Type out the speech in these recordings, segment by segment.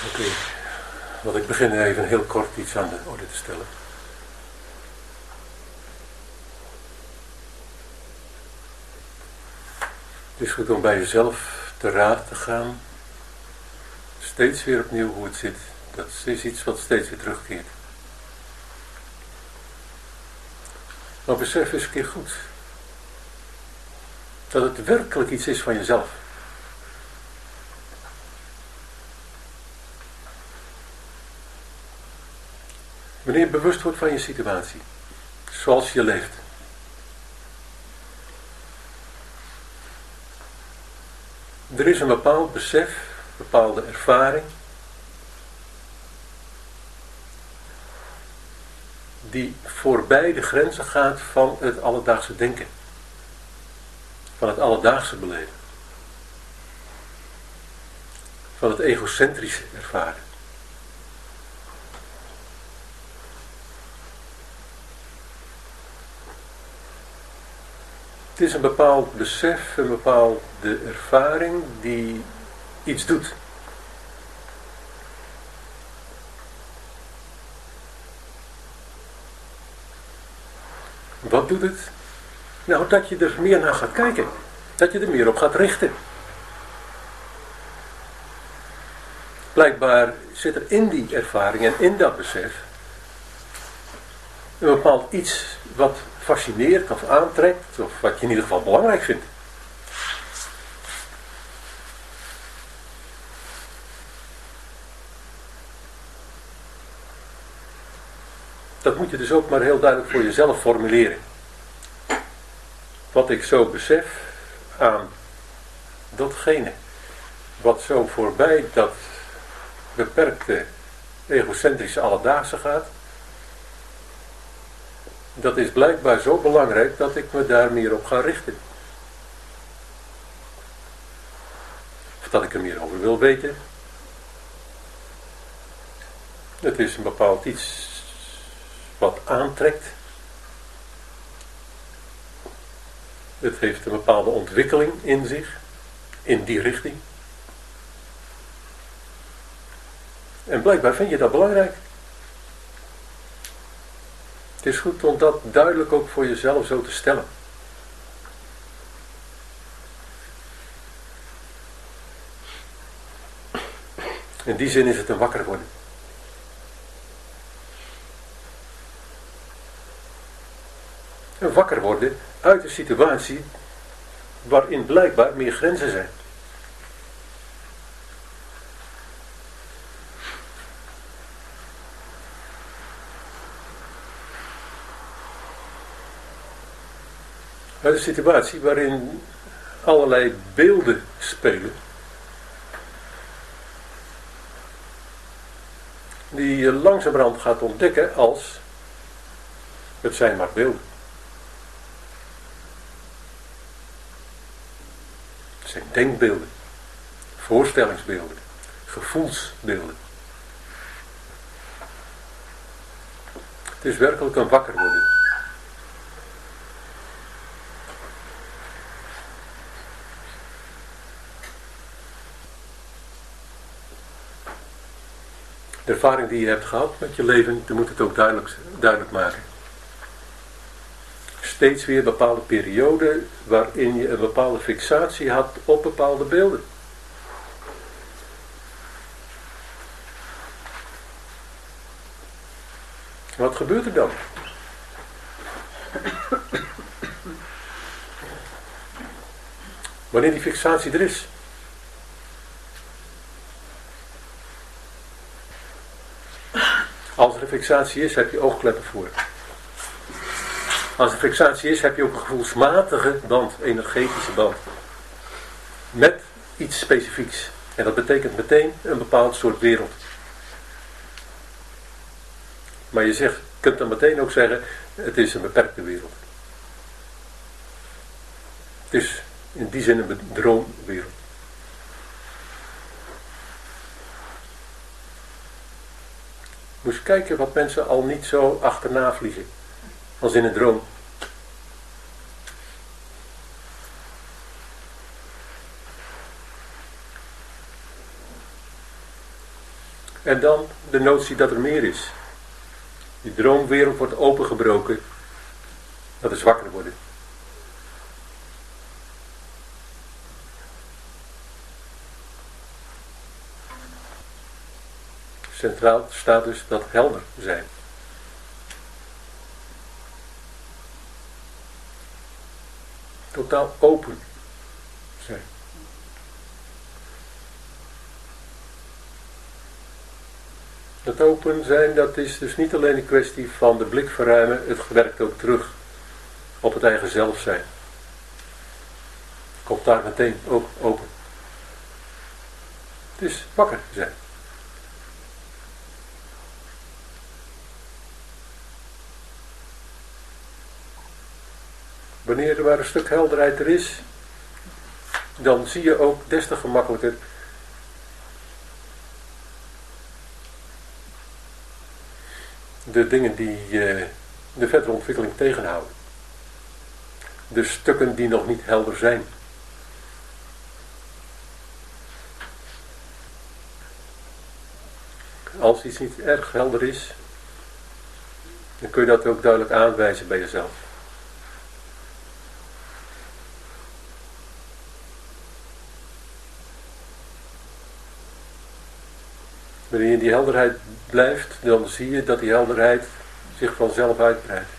Oké, want ik begin even heel kort iets aan de orde te stellen. Het is goed om bij jezelf te raden te gaan. Steeds weer opnieuw hoe het zit. Dat is iets wat steeds weer terugkeert. Maar besef eens een keer goed. Dat het werkelijk iets is van jezelf. Wanneer je bewust wordt van je situatie. Zoals je leeft. Er is een bepaald besef, een bepaalde ervaring. Die voorbij de grenzen gaat van het alledaagse denken. Van het alledaagse beleven. Van het egocentrische ervaren. Het is een bepaald besef, een bepaalde ervaring die iets doet. Wat doet het? Nou, dat je er meer naar gaat kijken. Dat je er meer op gaat richten. Blijkbaar zit er in die ervaring en in dat besef een bepaald iets wat fascineert of aantrekt, of wat je in ieder geval belangrijk vindt. Dat moet je dus ook maar heel duidelijk voor jezelf formuleren. Wat ik zo besef aan datgene wat zo voorbij dat beperkte egocentrische alledaagse gaat, dat is blijkbaar zo belangrijk dat ik me daar meer op ga richten. Of dat ik er meer over wil weten. Het is een bepaald iets wat aantrekt. Het heeft een bepaalde ontwikkeling in zich, in die richting. En blijkbaar vind je dat belangrijk. Het is goed om dat duidelijk ook voor jezelf zo te stellen. In die zin is het een wakker worden. Een wakker worden uit een situatie waarin blijkbaar meer grenzen zijn. Uit een situatie waarin allerlei beelden spelen. Die je langzamerhand gaat ontdekken als het zijn maar beelden. Het zijn denkbeelden, voorstellingsbeelden, gevoelsbeelden. Het is werkelijk een wakker worden. De ervaring die je hebt gehad met je leven, je moet het ook duidelijk maken. Steeds weer bepaalde perioden waarin je een bepaalde fixatie had op bepaalde beelden. Wat gebeurt er dan? Wanneer die fixatie er is. Als er een fixatie is, heb je oogkleppen voor. Als er een fixatie is, heb je ook een gevoelsmatige band, energetische band. Met iets specifieks. En dat betekent meteen een bepaald soort wereld. Maar je kunt dan meteen ook zeggen, het is een beperkte wereld. Het is in die zin een droomwereld. Moet je kijken wat mensen al niet zo achterna vliegen. Als in een droom. En dan de notie dat er meer is. Die droomwereld wordt opengebroken. Dat is wakker worden. Centraal staat dus dat helder zijn. Totaal open zijn. Dat open zijn, dat is dus niet alleen een kwestie van de blik verruimen, het werkt ook terug op het eigen zelf zijn. Komt daar meteen ook open. Het is wakker zijn. Wanneer er maar een stuk helderheid er is, dan zie je ook des te gemakkelijker de dingen die de verdere ontwikkeling tegenhouden. De stukken die nog niet helder zijn. Als iets niet erg helder is, dan kun je dat ook duidelijk aanwijzen bij jezelf. Wanneer je in die helderheid blijft, dan zie je dat die helderheid zich vanzelf uitbreidt.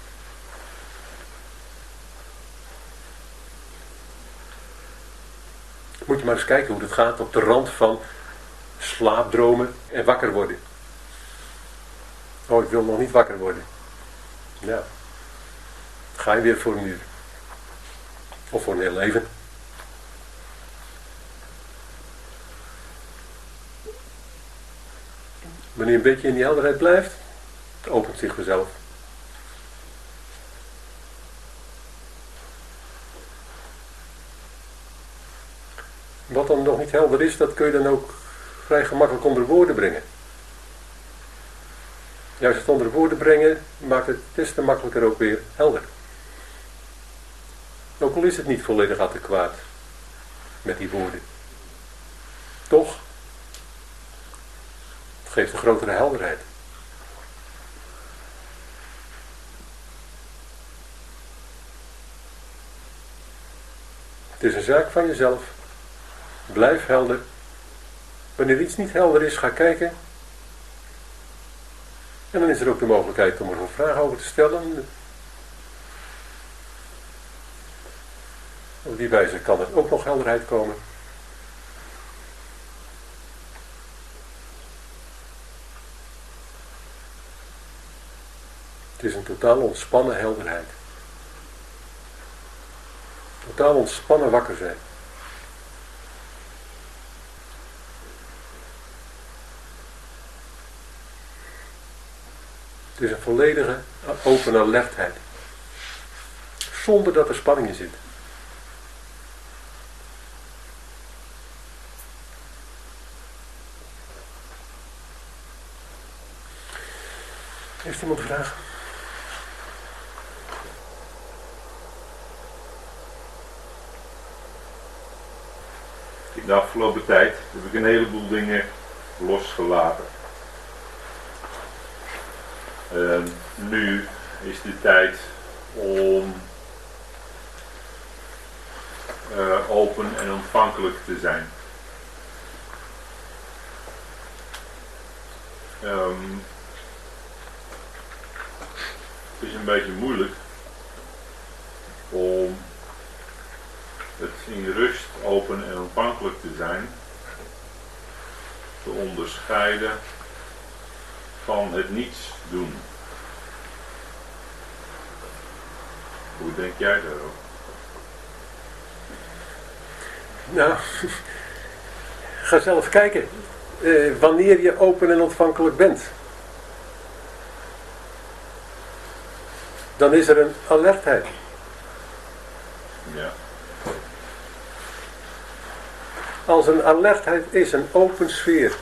Moet je maar eens kijken hoe het gaat op de rand van slaapdromen en wakker worden. Oh, ik wil nog niet wakker worden. Nou, ga je weer voor een uur. Of voor een heel leven. Wanneer je een beetje in die helderheid blijft, het opent zich vanzelf. Wat dan nog niet helder is, dat kun je dan ook vrij gemakkelijk onder woorden brengen. Juist het onder woorden brengen maakt het des te makkelijker ook weer helder. Ook al is het niet volledig adequaat met die woorden. Toch? Het geeft een grotere helderheid. Het is een zaak van jezelf. Blijf helder. Wanneer iets niet helder is, ga kijken. En dan is er ook de mogelijkheid om er een vraag over te stellen. Op die wijze kan er ook nog helderheid komen. Het is een totaal ontspannen helderheid. Totaal ontspannen wakker zijn. Het is een volledige open alertheid. Zonder dat er spanning in zit. Heeft iemand een vraag? In de afgelopen tijd heb ik een heleboel dingen losgelaten. Nu is de tijd om open en ontvankelijk te zijn. Het is een beetje moeilijk om het in rust, open en ontvankelijk te zijn, te onderscheiden van het niets doen. Hoe denk jij daarover? Nou, ga zelf kijken. Wanneer je open en ontvankelijk bent, dan is er een alertheid. Ja. Als een alertheid is, een open sfeer,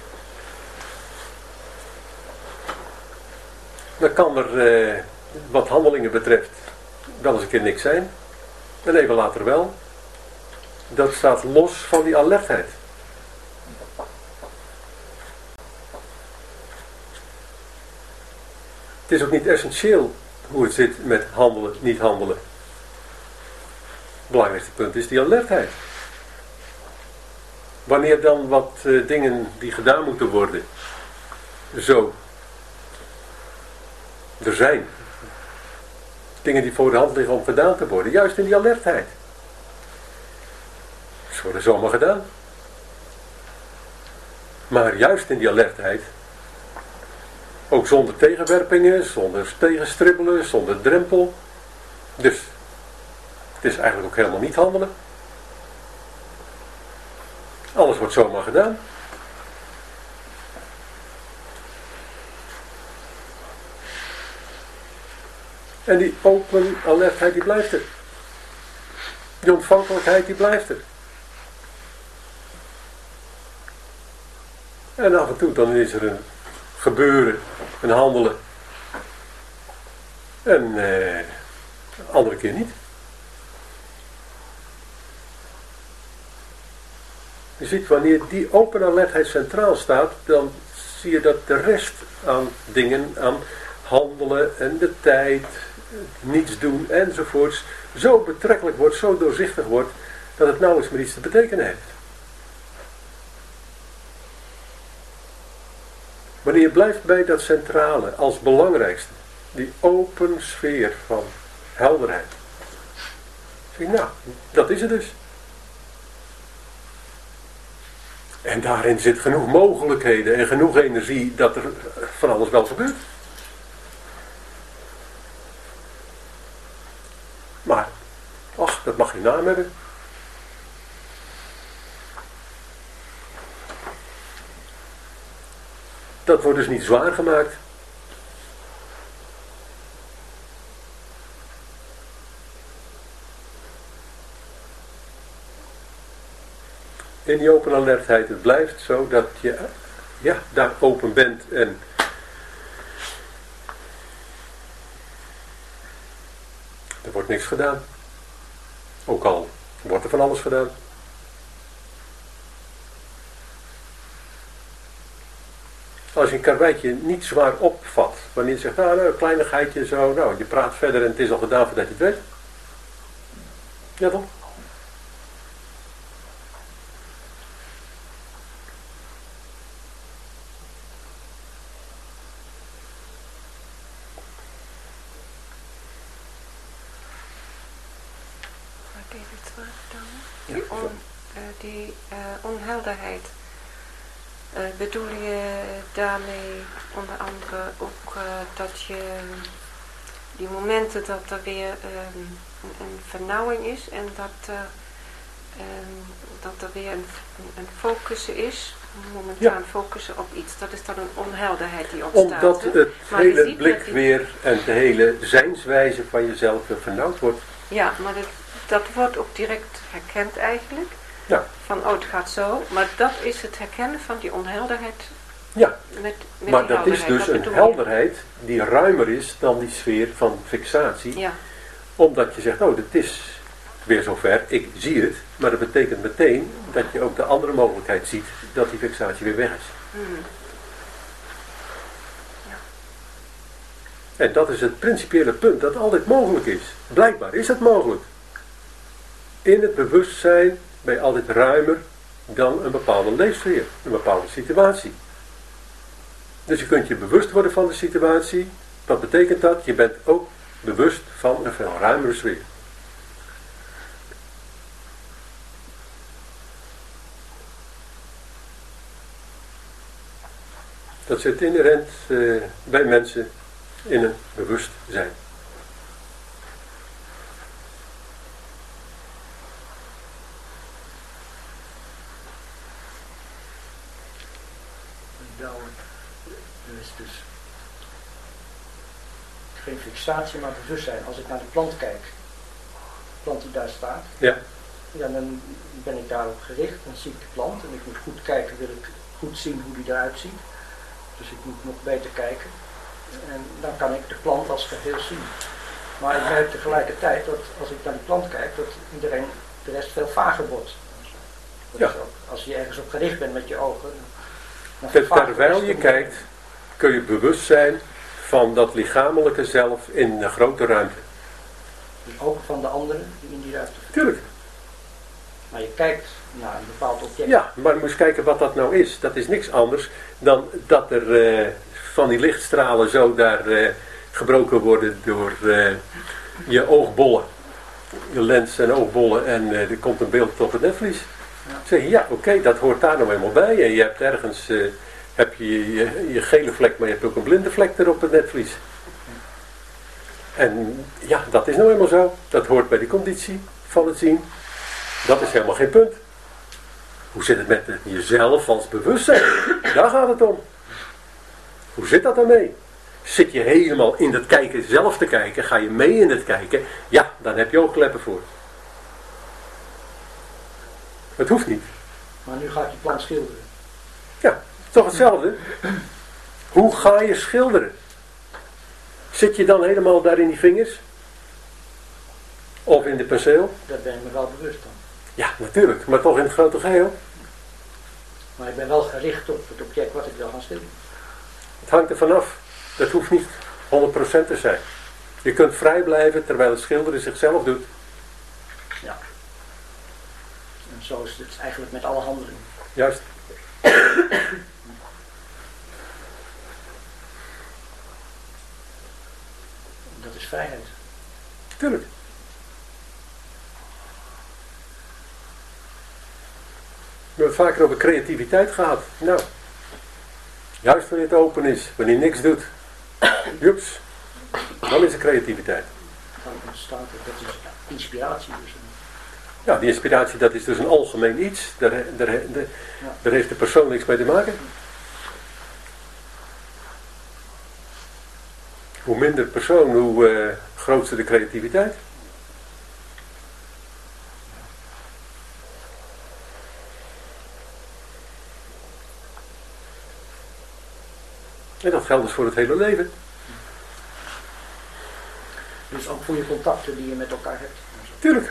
dan kan er wat handelingen betreft wel eens een keer niks zijn. En even later wel. Dat staat los van die alertheid. Het is ook niet essentieel hoe het zit met handelen, niet handelen. Het belangrijkste punt is die alertheid. Wanneer dan wat dingen die gedaan moeten worden, zo er zijn. Dingen die voor de hand liggen om gedaan te worden, juist in die alertheid. Ze worden zomaar gedaan. Maar juist in die alertheid, ook zonder tegenwerpingen, zonder tegenstribbelen, zonder drempel. Dus het is eigenlijk ook helemaal niet handelen. Alles wordt zomaar gedaan. En die open alertheid die blijft er. Die ontvankelijkheid die blijft er. En af en toe dan is er een gebeuren, een handelen. En een andere keer niet. Je ziet, wanneer die open alertheid centraal staat, dan zie je dat de rest aan dingen, aan handelen en de tijd, niets doen enzovoorts, zo betrekkelijk wordt, zo doorzichtig wordt, dat het nauwelijks meer iets te betekenen heeft. Wanneer je blijft bij dat centrale als belangrijkste, die open sfeer van helderheid. Zeg je, nou, dat is het dus. En daarin zit genoeg mogelijkheden en genoeg energie dat er van alles wel gebeurt. Maar, ach, dat mag geen naam hebben. Dat wordt dus niet zwaar gemaakt. In die open alertheid, het blijft zo dat je daar open bent en er wordt niks gedaan. Ook al wordt er van alles gedaan. Als je een karweitje niet zwaar opvat, wanneer je zegt, nou, een kleinigheidje zo, nou, je praat verder en het is al gedaan voordat je het weet. Ja toch? Die onhelderheid. Bedoel je daarmee onder andere ook dat je die momenten dat er weer een vernauwing is en dat er weer een focus is, momentaan focussen op iets, dat is dan een onhelderheid die ontstaat. Omdat het hele blik weer en de hele zijnswijze van jezelf vernauwd wordt. Ja, maar dat wordt ook direct herkend eigenlijk. Ja. Van, oh, het gaat zo. Maar dat is het herkennen van die onhelderheid. Ja, met maar dat is dus een helderheid die ruimer is dan die sfeer van fixatie. Ja. Omdat je zegt, oh, dit is weer zover, ik zie het. Maar dat betekent meteen dat je ook de andere mogelijkheid ziet dat die fixatie weer weg is. Ja. En dat is het principiële punt dat altijd mogelijk is. Blijkbaar is het mogelijk. In het bewustzijn ben je altijd ruimer dan een bepaalde leefsfeer, een bepaalde situatie. Dus je kunt je bewust worden van de situatie. Wat betekent dat? Je bent ook bewust van een veel ruimere sfeer. Dat zit inherent bij mensen in een bewustzijn. Er is dus geen fixatie, maar bewustzijn. Als ik naar de plant kijk, de plant die daar staat, ja, dan ben ik daarop gericht, dan zie ik de plant en ik moet goed kijken, wil ik goed zien hoe die eruit ziet. Dus ik moet nog beter kijken en dan kan ik de plant als geheel zien. Maar ik merk tegelijkertijd dat als ik naar die plant kijk, dat iedereen de rest veel vager wordt. Dat is ook, als je ergens op gericht bent met je ogen. Terwijl je kijkt, kun je bewust zijn van dat lichamelijke zelf in een grote ruimte. Dus ook van de anderen die in die ruimte zitten. Tuurlijk. Maar je kijkt naar een bepaald object. Ja, maar je moet eens kijken wat dat nou is. Dat is niks anders dan dat er van die lichtstralen zo daar gebroken worden door je oogbollen. Je lens en oogbollen en er komt een beeld op het netvlies. Ja. Zeg je, ja oké, dat hoort daar nou eenmaal bij. En je hebt ergens heb je gele vlek, maar je hebt ook een blinde vlek er op het netvlies. En ja, dat is nou eenmaal zo. Dat hoort bij die conditie van het zien. Dat is helemaal geen punt. Hoe zit het met jezelf als bewustzijn? Daar gaat het om. Hoe zit dat dan mee? Zit je helemaal in het kijken zelf te kijken? Ga je mee in het kijken? Ja, dan heb je oogkleppen voor. Het hoeft niet. Maar nu gaat je plant schilderen. Ja, toch hetzelfde. Hoe ga je schilderen? Zit je dan helemaal daar in die vingers? Of in de penseel? Daar ben ik me wel bewust van. Ja, natuurlijk, maar toch in het grote geheel. Maar ik ben wel gericht op het object wat ik wil gaan schilderen. Het hangt er vanaf. Dat hoeft niet 100% te zijn. Je kunt vrij blijven terwijl het schilderen zichzelf doet. Ja. En zo is het eigenlijk met alle handelingen. Juist. Dat is vrijheid. Tuurlijk. We hebben het vaker over creativiteit gehad. Nou, juist wanneer het open is, wanneer je niks doet. Joeps, dan is er creativiteit. Dan ontstaat het, dat is inspiratie. Dus. Ja, die inspiratie dat is dus een algemeen iets. Daar heeft de persoon niks mee te maken. Hoe minder persoon, hoe groter de creativiteit. En dat geldt dus voor het hele leven. Dus ook voor je contacten die je met elkaar hebt. Tuurlijk.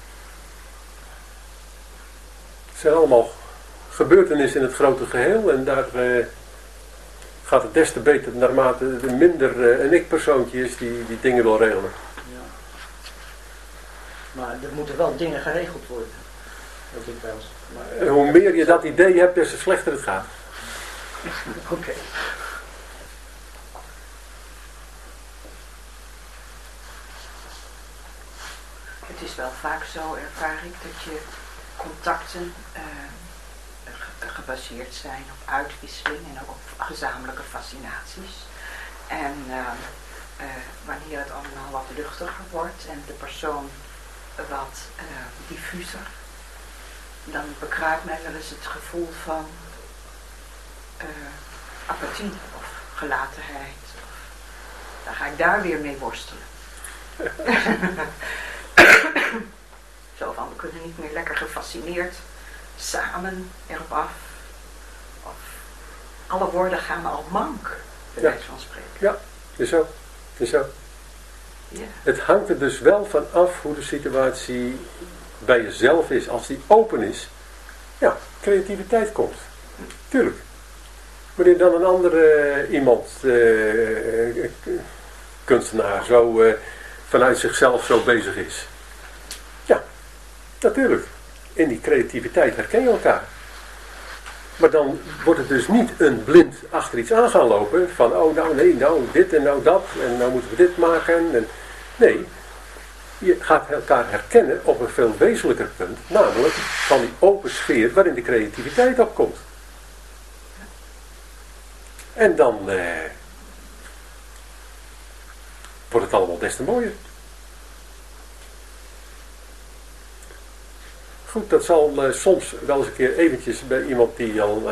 Het zijn allemaal gebeurtenissen in het grote geheel. En daar gaat het des te beter naarmate er minder een ik-persoontje is die dingen wil regelen. Ja. Maar er moeten wel dingen geregeld worden. Dat ik wel. Maar... Hoe meer je dat idee hebt, des te slechter het gaat. Oké. Het is wel vaak zo, ervaar ik, dat je contacten gebaseerd zijn op uitwisseling en ook op gezamenlijke fascinaties. En wanneer het allemaal wat luchtiger wordt en de persoon wat diffuser, dan bekruipt mij wel eens het gevoel van apathie of gelatenheid. Dan ga ik daar weer mee worstelen. Zo van, we kunnen niet meer lekker gefascineerd samen erop af. Of alle woorden gaan al mank, bij wijze van spreken. Ja, is zo. Is zo. Ja. Het hangt er dus wel van af hoe de situatie bij jezelf is. Als die open is, ja, creativiteit komt. Tuurlijk. Wanneer dan een andere iemand, kunstenaar, zo vanuit zichzelf zo bezig is. Ja, natuurlijk. In die creativiteit herken je elkaar. Maar dan wordt het dus niet een blind achter iets aan gaan lopen. Van, oh nou nee, nou dit en nou dat. En nou moeten we dit maken. En, nee, je gaat elkaar herkennen op een veel wezenlijker punt. Namelijk van die open sfeer waarin de creativiteit opkomt. En dan wordt het allemaal des te mooier. Goed, dat zal soms wel eens een keer eventjes bij iemand die al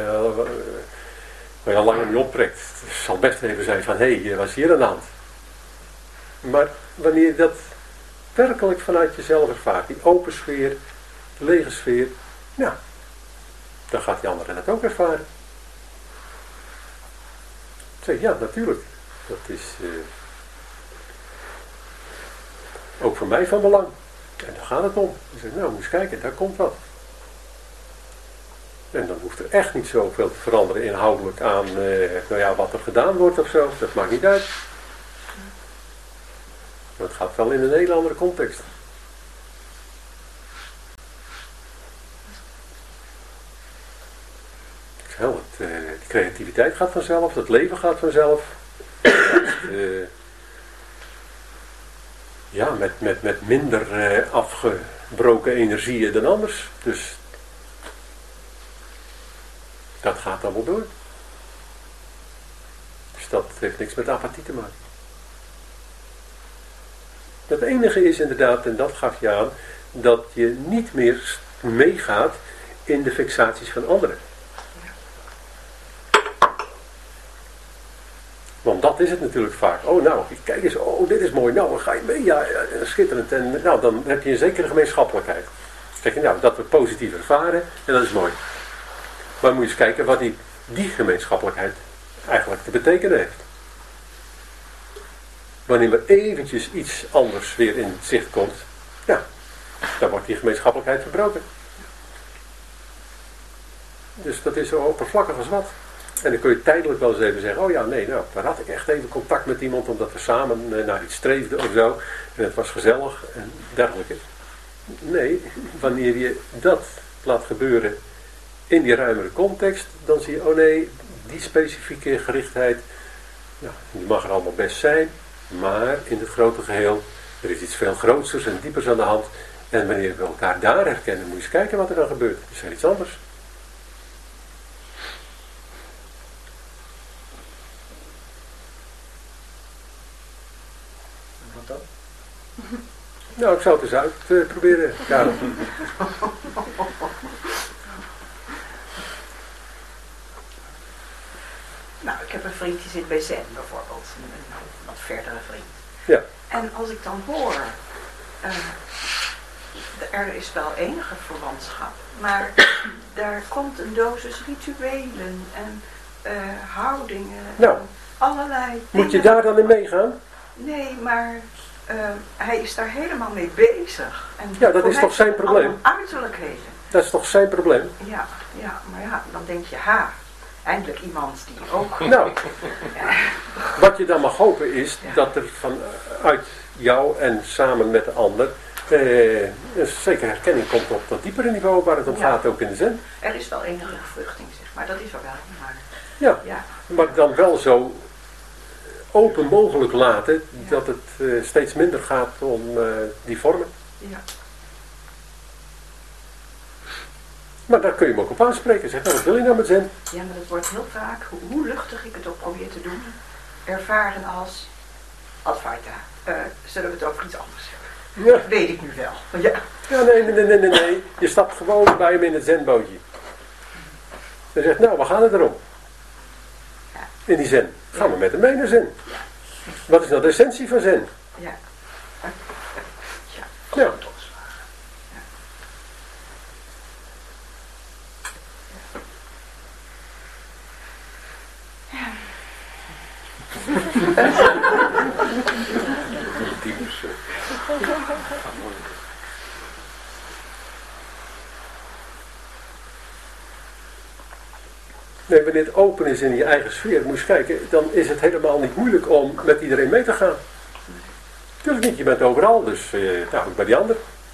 langer niet optrekt. Het zal best even zijn van, hé, wat is hier aan de hand? Maar wanneer je dat werkelijk vanuit jezelf ervaart, die open sfeer, de lege sfeer, ja, dan gaat die andere dat ook ervaren. Zeg, ja, natuurlijk. Dat is ook voor mij van belang. En daar gaat het om. Ik zeg, nou, moet eens kijken, daar komt wat. En dan hoeft er echt niet zoveel te veranderen inhoudelijk aan wat er gedaan wordt of zo. Dat maakt niet uit. Maar het gaat wel in een hele andere context. De creativiteit gaat vanzelf, het leven gaat vanzelf. Met minder afgebroken energieën dan anders. Dus dat gaat allemaal door. Dus dat heeft niks met apathie te maken. Het enige is inderdaad, en dat gaf je aan, dat je niet meer meegaat in de fixaties van anderen. Want dat is het natuurlijk vaak. Oh nou, kijk eens, oh dit is mooi, nou dan ga je mee, ja, schitterend. En nou, dan heb je een zekere gemeenschappelijkheid. Zeg je nou, dat we positief ervaren en dat is mooi. Maar moet je eens kijken wat die gemeenschappelijkheid eigenlijk te betekenen heeft. Wanneer er eventjes iets anders weer in zicht komt, ja, dan wordt die gemeenschappelijkheid verbroken. Dus dat is zo oppervlakkig als wat. En dan kun je tijdelijk wel eens even zeggen, oh ja, nee, nou, daar had ik echt even contact met iemand omdat we samen naar iets streefden of zo. En het was gezellig en dergelijke. Nee, wanneer je dat laat gebeuren in die ruimere context, dan zie je, oh nee, die specifieke gerichtheid, ja, die mag er allemaal best zijn, maar in het grote geheel, er is iets veel grootsers en diepers aan de hand. En wanneer we elkaar daar herkennen, moet je eens kijken wat er dan gebeurt. Dat is weer iets anders. Wat dan? Nou, ik zou het eens uit proberen, Karel. Nou, ik heb een vriend die zit bij Zen bijvoorbeeld, een wat verdere vriend. Ja. En als ik dan hoor, er is wel enige verwantschap, maar daar komt een dosis rituelen en houdingen, Nou, en allerlei moet je dingen. daar dan in meegaan? Nee, maar hij is daar helemaal mee bezig. En Ja, dat voor is mij toch zijn zijn het probleem? allemaal uiterlijkheden. Dat is toch zijn probleem? Ja, maar ja, dan denk je, eindelijk iemand die ook... Nou, wat je dan mag hopen is dat er vanuit jou en samen met de ander een zekere herkenning komt op dat diepere niveau waar het om gaat, ook in de zen. Er is wel enige vruchting, zeg maar, dat is er wel. Maar, Ja, maar dan wel zo open mogelijk laten dat het steeds minder gaat om die vormen. ja. Maar daar kun je hem ook op aanspreken. Zeg, nou, wat wil je nou met zen? Ja, maar het wordt heel vaak, hoe luchtig ik het ook probeer te doen, ervaren als Advaita. Zullen we het over iets anders hebben? Ja. Dat weet ik nu wel. Ja. Ja, nee. Je stapt gewoon bij hem in het zenbootje. En zegt, nou, we gaan het erom. In die zen. Gaan we met hem mee naar zen. Wat is nou de essentie van zen? Ja. Ja. Nee, wanneer het open is in je eigen sfeer, moet je kijken, dan is het helemaal niet moeilijk om met iedereen mee te gaan. Tuurlijk niet, je bent overal, dus ook bij die ander.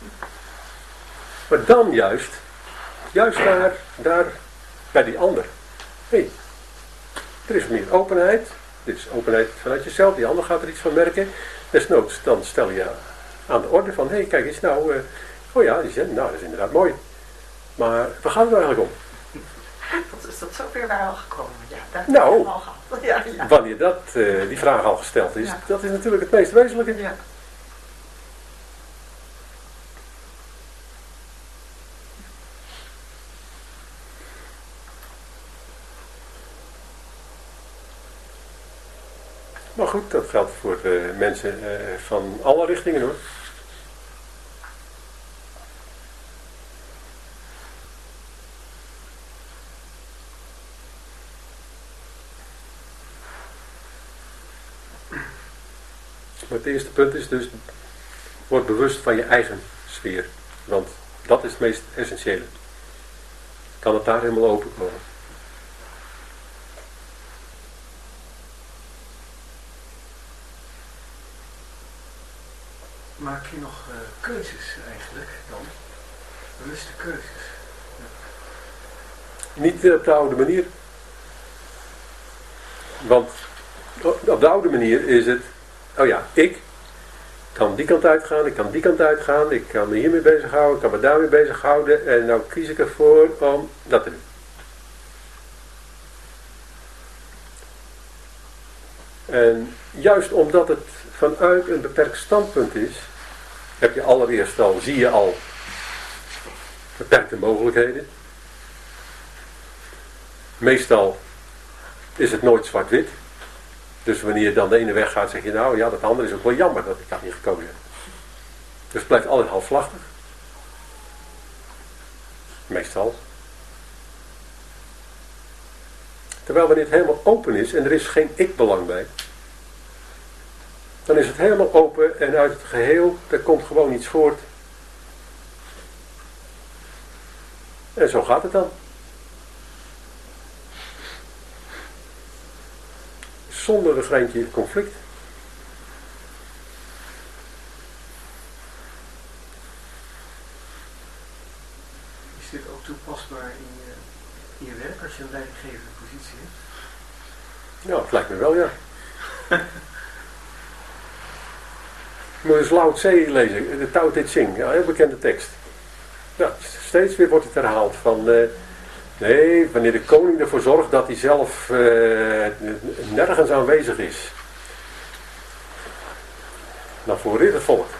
Maar dan juist daar bij die ander. Hé, er is meer openheid, dit is openheid vanuit jezelf, die ander gaat er iets van merken. Desnoods, dan stel je aan de orde van, hé, kijk eens nou, oh ja, die zen, nou, dat is inderdaad mooi. Maar waar gaat het nou eigenlijk om? Is dat zover waar al gekomen? Ja, daar Nou, hebben we al gehad. Ja. wanneer die vraag al gesteld is, dat is natuurlijk het meest wezenlijke. Ja. Maar goed, dat geldt voor mensen van alle richtingen hoor. Maar het eerste punt is dus, word bewust van je eigen sfeer. Want dat is het meest essentiële. kan het daar helemaal open komen. Maak je nog keuzes eigenlijk dan? Bewuste keuzes? Niet op de oude manier. Want op de oude manier is het, oh ja, ik kan die kant uitgaan, ik kan die kant uitgaan, ik kan me hiermee bezighouden, ik kan me daarmee bezighouden en nou kies ik ervoor om dat te doen. En juist omdat het vanuit een beperkt standpunt is, heb je allereerst al, zie je al beperkte mogelijkheden. Meestal is het nooit zwart-wit. Dus wanneer je dan de ene weg gaat, zeg je nou ja, dat andere is ook wel jammer dat ik dat niet gekozen heb. Dus het blijft altijd halfslachtig. Meestal. Terwijl wanneer het helemaal open is en er is geen ik-belang bij, dan is het helemaal open en uit het geheel, er komt gewoon iets voort. En zo gaat het dan. Zonder een greintje conflict. Is dit ook toepasbaar in je werk als je een leidinggevende positie hebt? Ja, het lijkt me wel, ja. Je moet eens Lao Tse lezen, de Tao Te Ching, ja, heel bekende tekst. Ja, steeds weer wordt het herhaald van, nee, wanneer de koning ervoor zorgt dat hij zelf nergens aanwezig is, dan floreert het volk.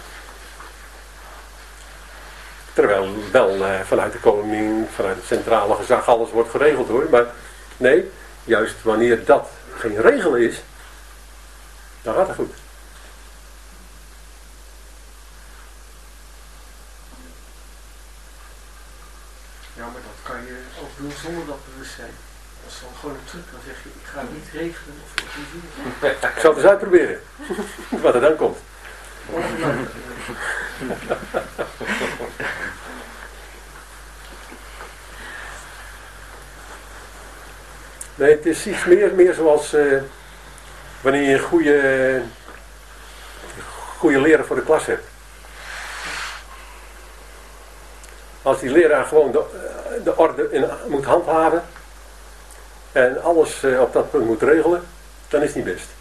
Terwijl wel vanuit de koning, vanuit het centrale gezag alles wordt geregeld hoor, maar nee, juist wanneer dat geen regel is, dan gaat het goed. Ja, maar dat kan je ook doen zonder dat bewustzijn. Dat is dan gewoon een truc. Dan zeg je, ik ga het niet regelen of ik niet doen. Ik zal het eens uitproberen. Wat er dan komt. Nee, het is iets meer zoals wanneer je een goede leraar voor de klas hebt. Als die leraar gewoon de orde moet handhaven en alles op dat punt moet regelen, dan is het niet best.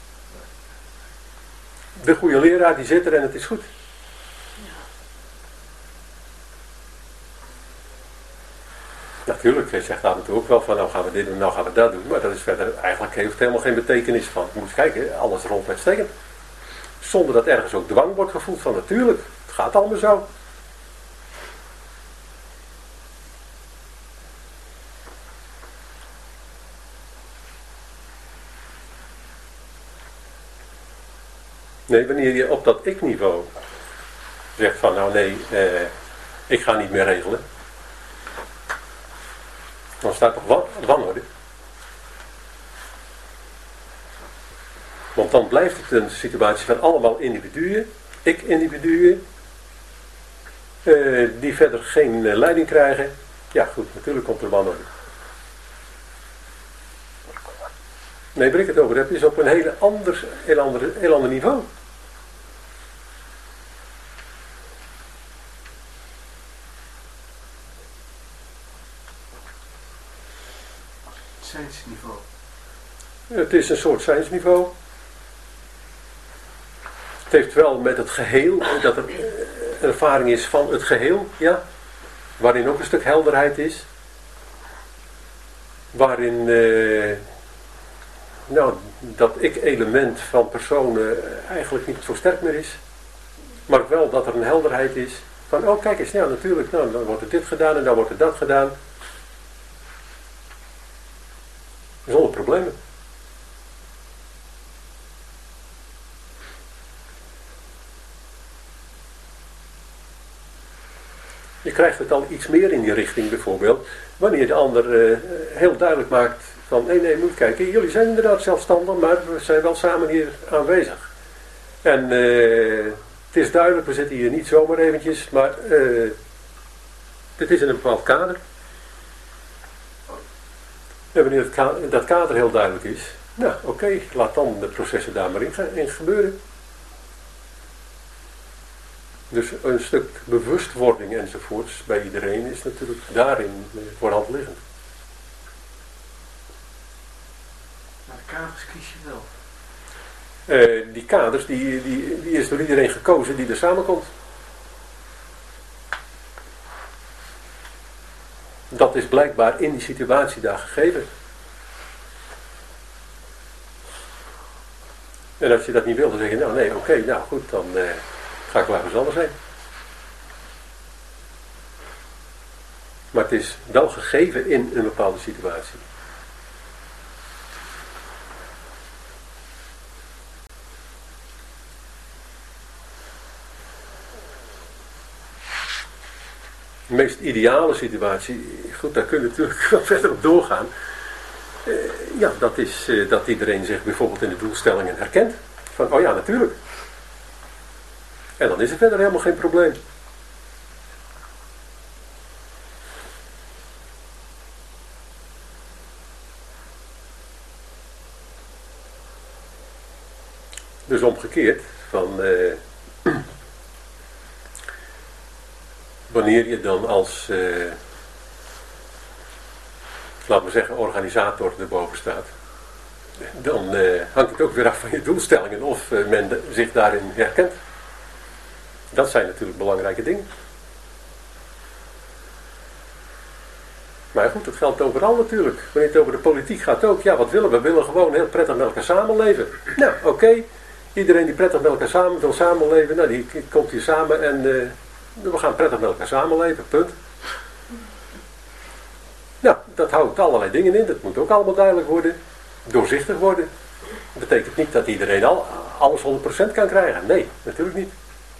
De goede leraar die zit er en het is goed. Natuurlijk, je zegt af en toe ook wel van nou gaan we dit doen, nou gaan we dat doen. Maar dat is verder, eigenlijk heeft helemaal geen betekenis van. Je moet kijken, alles rond uitstekend. Zonder dat ergens ook dwang wordt gevoeld van natuurlijk, het gaat allemaal zo. Nee, wanneer je op dat ik-niveau zegt van nou nee, ik ga niet meer regelen. Dan staat toch wanorde. Want dan blijft het een situatie van allemaal individuen, ik-individuen, die verder geen leiding krijgen. Ja goed, natuurlijk komt er wanorde. Nee, waar ik het over heb is op een heel ander niveau. Zijnsniveau. Het is een soort zijnsniveau. Het heeft wel met het geheel, dat er een ervaring is van het geheel, ja, waarin ook een stuk helderheid is. Waarin dat ik-element van personen eigenlijk niet zo sterk meer is. Maar wel dat er een helderheid is van, oh kijk eens, ja natuurlijk, nou, dan wordt er dit gedaan en dan wordt er dat gedaan. Zonder problemen. Je krijgt het al iets meer in die richting bijvoorbeeld, wanneer de ander heel duidelijk maakt van nee, moet kijken, jullie zijn inderdaad zelfstandig, maar we zijn wel samen hier aanwezig. En het is duidelijk, we zitten hier niet zomaar eventjes, maar dit is in een bepaald kader. En wanneer dat kader heel duidelijk is, nou oké, laat dan de processen daar maar in gebeuren. Dus een stuk bewustwording enzovoorts bij iedereen is natuurlijk daarin voor hand liggend. Maar de kaders kies je wel. Die kaders, die is door iedereen gekozen die er samenkomt. Dat is blijkbaar in die situatie daar gegeven. En als je dat niet wil, dan zeg je, nou nee, oké, nou goed, dan ga ik wel ergens anders heen. Maar het is wel gegeven in een bepaalde situatie. De meest ideale situatie, goed, daar kun je natuurlijk wel verder op doorgaan. Ja, dat is dat iedereen zich bijvoorbeeld in de doelstellingen herkent. Van, oh ja, natuurlijk. En dan is er verder helemaal geen probleem. Dus omgekeerd, van wanneer je dan als, laat maar zeggen, organisator erboven staat, dan hangt het ook weer af van je doelstellingen of men zich daarin herkent. Dat zijn natuurlijk belangrijke dingen. Maar goed, dat geldt overal natuurlijk. Wanneer het over de politiek gaat ook, ja, wat willen we? We willen gewoon heel prettig met elkaar samenleven. Nou, oké. Iedereen die prettig met elkaar wil samenleven, nou, die komt hier samen en we gaan prettig met elkaar samenleven, punt. Nou, dat houdt allerlei dingen in. Dat moet ook allemaal duidelijk worden. Doorzichtig worden. Dat betekent niet dat iedereen alles 100% kan krijgen. Nee, natuurlijk niet.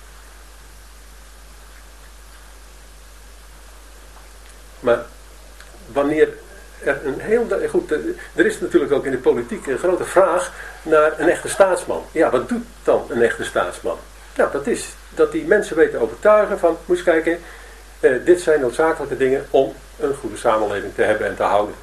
Maar wanneer er een heel... Goed, er is natuurlijk ook in de politiek een grote vraag naar een echte staatsman. Ja, wat doet dan een echte staatsman? Nou, dat is dat die mensen weten overtuigen van, moet je kijken, dit zijn noodzakelijke dingen om een goede samenleving te hebben en te houden.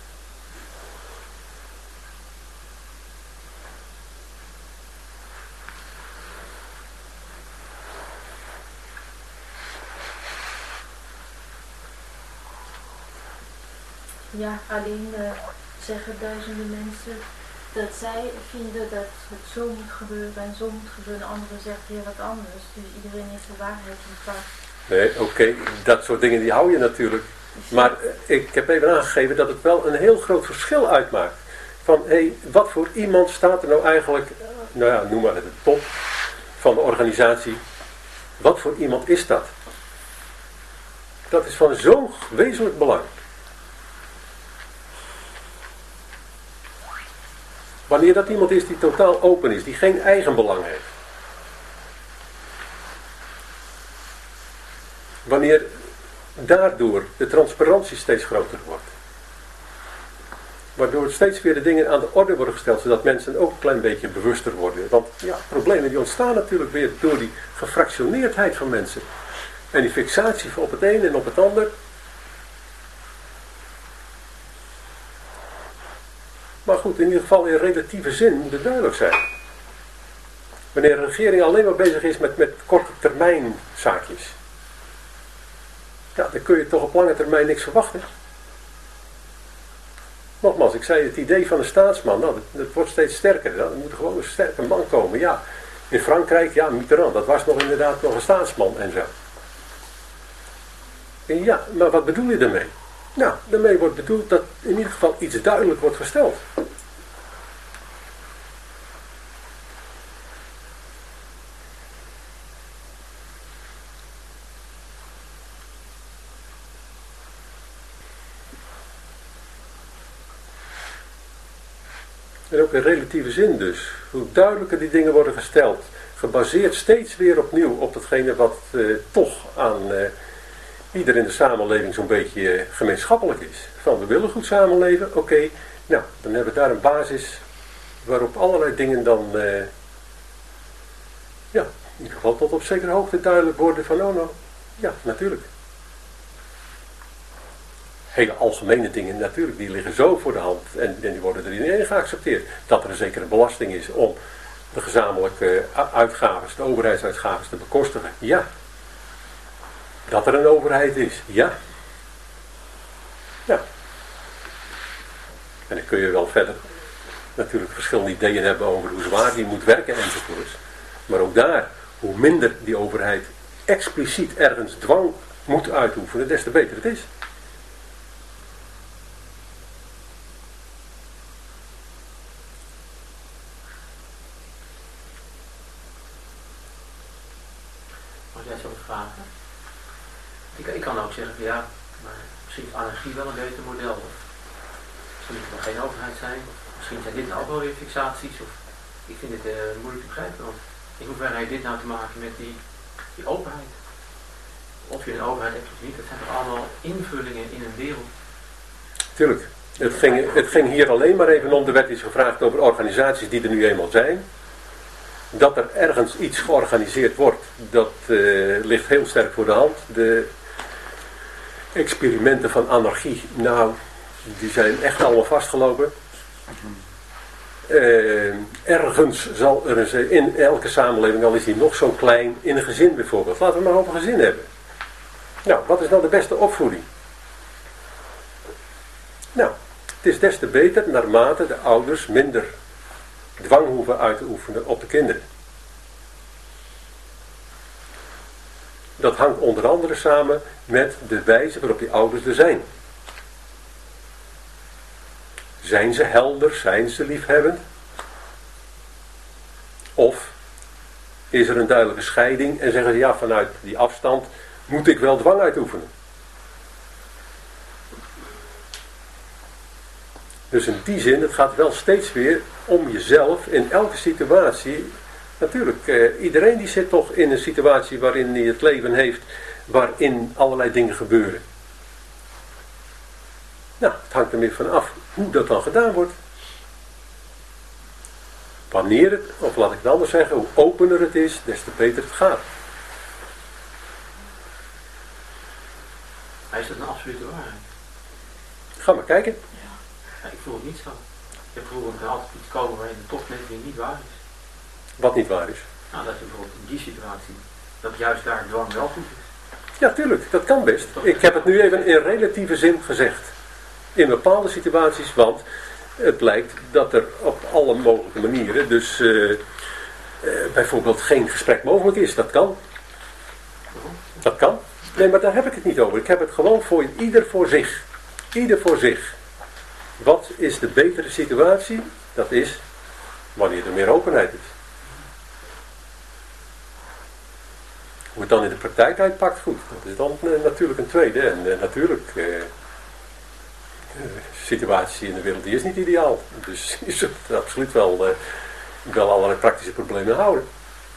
Ja, alleen zeggen duizenden mensen dat zij vinden dat het zo moet gebeuren en zo moet gebeuren. Anderen zeggen weer wat anders. Dus iedereen heeft de waarheid in vast. Nee, oké, dat soort dingen die hou je natuurlijk. Maar ik heb even aangegeven dat het wel een heel groot verschil uitmaakt. Van, hé, wat voor iemand staat er nou eigenlijk, nou ja, noem maar het, de top van de organisatie. Wat voor iemand is dat? Dat is van zo'n wezenlijk belang. Wanneer dat iemand is die totaal open is, die geen eigen belang heeft. Wanneer daardoor de transparantie steeds groter wordt. Waardoor steeds weer de dingen aan de orde worden gesteld, zodat mensen ook een klein beetje bewuster worden. Want ja, problemen die ontstaan natuurlijk weer door die gefractioneerdheid van mensen. En die fixatie op het een en op het ander. Maar goed, in ieder geval in relatieve zin moet het duidelijk zijn. Wanneer een regering alleen maar bezig is met korte termijn zaakjes. Ja, dan kun je toch op lange termijn niks verwachten. Nogmaals, ik zei het idee van een staatsman, nou, dat wordt steeds sterker. Er moet gewoon een sterke man komen. Ja, in Frankrijk, ja, Mitterrand, dat was nog inderdaad nog een staatsman en zo. En ja, maar wat bedoel je daarmee? Nou, daarmee wordt bedoeld dat in ieder geval iets duidelijk wordt gesteld. En ook in relatieve zin dus. Hoe duidelijker die dingen worden gesteld. Gebaseerd steeds weer opnieuw op datgene wat toch aan ieder in de samenleving zo'n beetje gemeenschappelijk is. Van we willen goed samenleven, oké. Nou, dan hebben we daar een basis waarop allerlei dingen dan ja, in ieder geval tot op zekere hoogte duidelijk worden van oh nou, ja, natuurlijk. hele algemene dingen natuurlijk, die liggen zo voor de hand en die worden er in geaccepteerd. Dat er een zekere belasting is om de gezamenlijke uitgaven, de overheidsuitgaven te bekostigen. Ja. Dat er een overheid is. Ja. Ja. En dan kun je wel verder natuurlijk verschillende ideeën hebben over hoe zwaar die moet werken enzovoorts. Maar ook daar, hoe minder die overheid expliciet ergens dwang moet uitoefenen, des te beter het is. Mag jij zo vragen? Ik kan ook zeggen van ja, maar misschien is anarchie wel een beter model. Misschien moet er geen overheid zijn. Misschien zijn dit nou ook wel weer fixaties. Of, ik vind het moeilijk te begrijpen. Want in hoeverre heeft dit nou te maken met die openheid? Of je een overheid hebt of niet, dat zijn toch allemaal invullingen in een wereld. Tuurlijk. Het ging hier alleen maar even om, er werd iets gevraagd over organisaties die er nu eenmaal zijn. Dat er ergens iets georganiseerd wordt, dat ligt heel sterk voor de hand. De experimenten van anarchie, nou, die zijn echt allemaal vastgelopen. Ergens zal er in elke samenleving, al is die nog zo klein, in een gezin bijvoorbeeld. Laten we maar over een gezin hebben. Nou, wat is nou de beste opvoeding? Nou, het is des te beter naarmate de ouders minder dwang hoeven uit te oefenen op de kinderen. Dat hangt onder andere samen met de wijze waarop die ouders er zijn. Zijn ze helder? Zijn ze liefhebbend? Of is er een duidelijke scheiding en zeggen ze ja, vanuit die afstand moet ik wel dwang uitoefenen. Dus in die zin, het gaat wel steeds weer om jezelf in elke situatie. Natuurlijk, iedereen die zit toch in een situatie waarin hij het leven heeft, waarin allerlei dingen gebeuren. Nou, het hangt er meer van af hoe dat dan gedaan wordt. Wanneer het, of laat ik het anders zeggen, hoe opener het is, des te beter het gaat. Is dat een absolute waarheid? Ga maar kijken. Ja, ik voel het niet zo. Ik heb gevoel dat er altijd iets komen waarin het toch net weer niet waar is. Wat niet waar is. Nou, dat je bijvoorbeeld in die situatie, dat juist daar dwang wel goed is. Ja, tuurlijk, dat kan best. Ik heb het nu even in relatieve zin gezegd. In bepaalde situaties, want het blijkt dat er op alle mogelijke manieren, dus bijvoorbeeld geen gesprek mogelijk is. Dat kan. Dat kan. Nee, maar daar heb ik het niet over. Ik heb het gewoon voor ieder voor zich. Ieder voor zich. Wat is de betere situatie? Dat is wanneer er meer openheid is. Hoe het dan in de praktijk uitpakt, goed. Dat is dan natuurlijk een tweede. En natuurlijk, de situatie in de wereld die is niet ideaal. Dus je zult absoluut wel allerlei praktische problemen houden.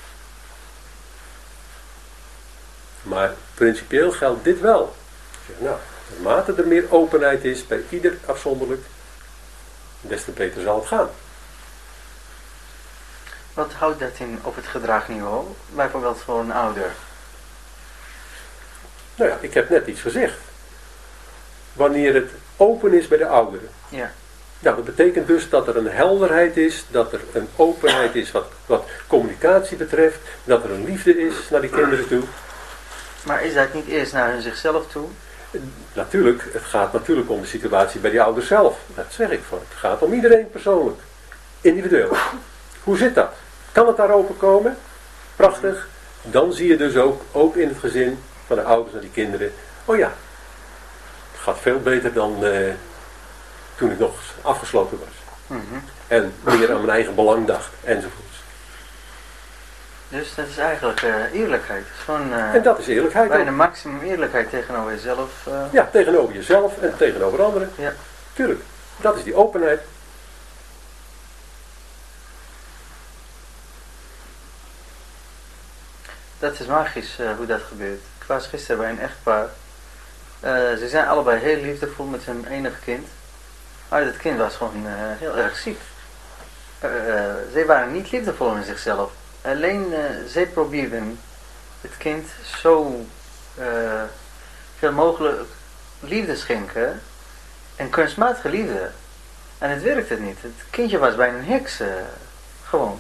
Maar principieel geldt dit wel. Nou, naarmate er meer openheid is bij ieder afzonderlijk, des te beter zal het gaan. Wat houdt dat in op het gedragniveau? Bijvoorbeeld voor een ouder. Nou ja, ik heb net iets gezegd. Wanneer het open is bij de ouderen. Ja. Nou, dat betekent dus dat er een helderheid is, dat er een openheid is wat communicatie betreft, dat er een liefde is naar die kinderen toe. Maar is dat niet eerst naar zichzelf toe? Natuurlijk, het gaat natuurlijk om de situatie bij die ouders zelf. Dat zeg ik voor. Het gaat om iedereen persoonlijk. Individueel. Hoe zit dat? Kan het daar open komen? Prachtig. Dan zie je dus ook in het gezin van de ouders naar die kinderen. Oh ja, het gaat veel beter dan toen ik nog afgesloten was. Mm-hmm. En meer aan mijn eigen belang dacht. Enzovoorts. Dus dat is eigenlijk eerlijkheid. Het is gewoon, en dat is eerlijkheid. bijna maximum eerlijkheid tegenover jezelf. Ja, tegenover jezelf en tegenover anderen. Ja. Tuurlijk. Dat is die openheid. Dat is magisch hoe dat gebeurt. Ik was gisteren bij een echtpaar. Ze zijn allebei heel liefdevol met hun enige kind. Maar dat kind was gewoon heel erg ziek. Zij waren niet liefdevol in zichzelf. Alleen zij probeerden het kind zo veel mogelijk liefde schenken. En kunstmatige liefde. En het werkte niet. Het kindje was bijna een heks. Gewoon.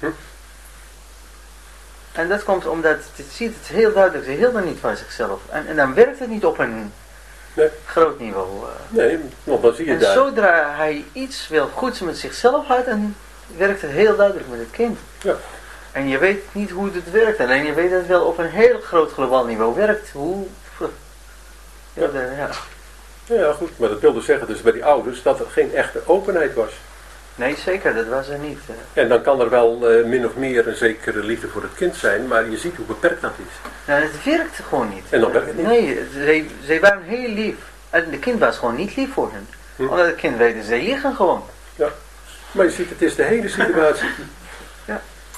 En dat komt omdat het ziet het heel duidelijk. Ze hield er niet van zichzelf. En dan werkt het niet op een groot niveau. Nee, want dan zie je en daar. zodra hij iets wil goeds met zichzelf had, dan werkt het heel duidelijk met het kind. Ja. En je weet niet hoe het werkt. Alleen je weet dat het wel op een heel groot globaal niveau werkt. Hoe... Ja. Ja, goed. Maar dat wilde zeggen dus bij die ouders dat er geen echte openheid was. Nee, zeker. Dat was er niet. En dan kan er wel min of meer een zekere liefde voor het kind zijn, maar je ziet hoe beperkt dat is. Nou, het werkte gewoon niet. En dan werkt het niet? Nee, zij waren heel lief. En de kind was gewoon niet lief voor hen. Omdat het kind weet, ze liegen gewoon. Ja. Maar je ziet, het is de hele situatie. Ja.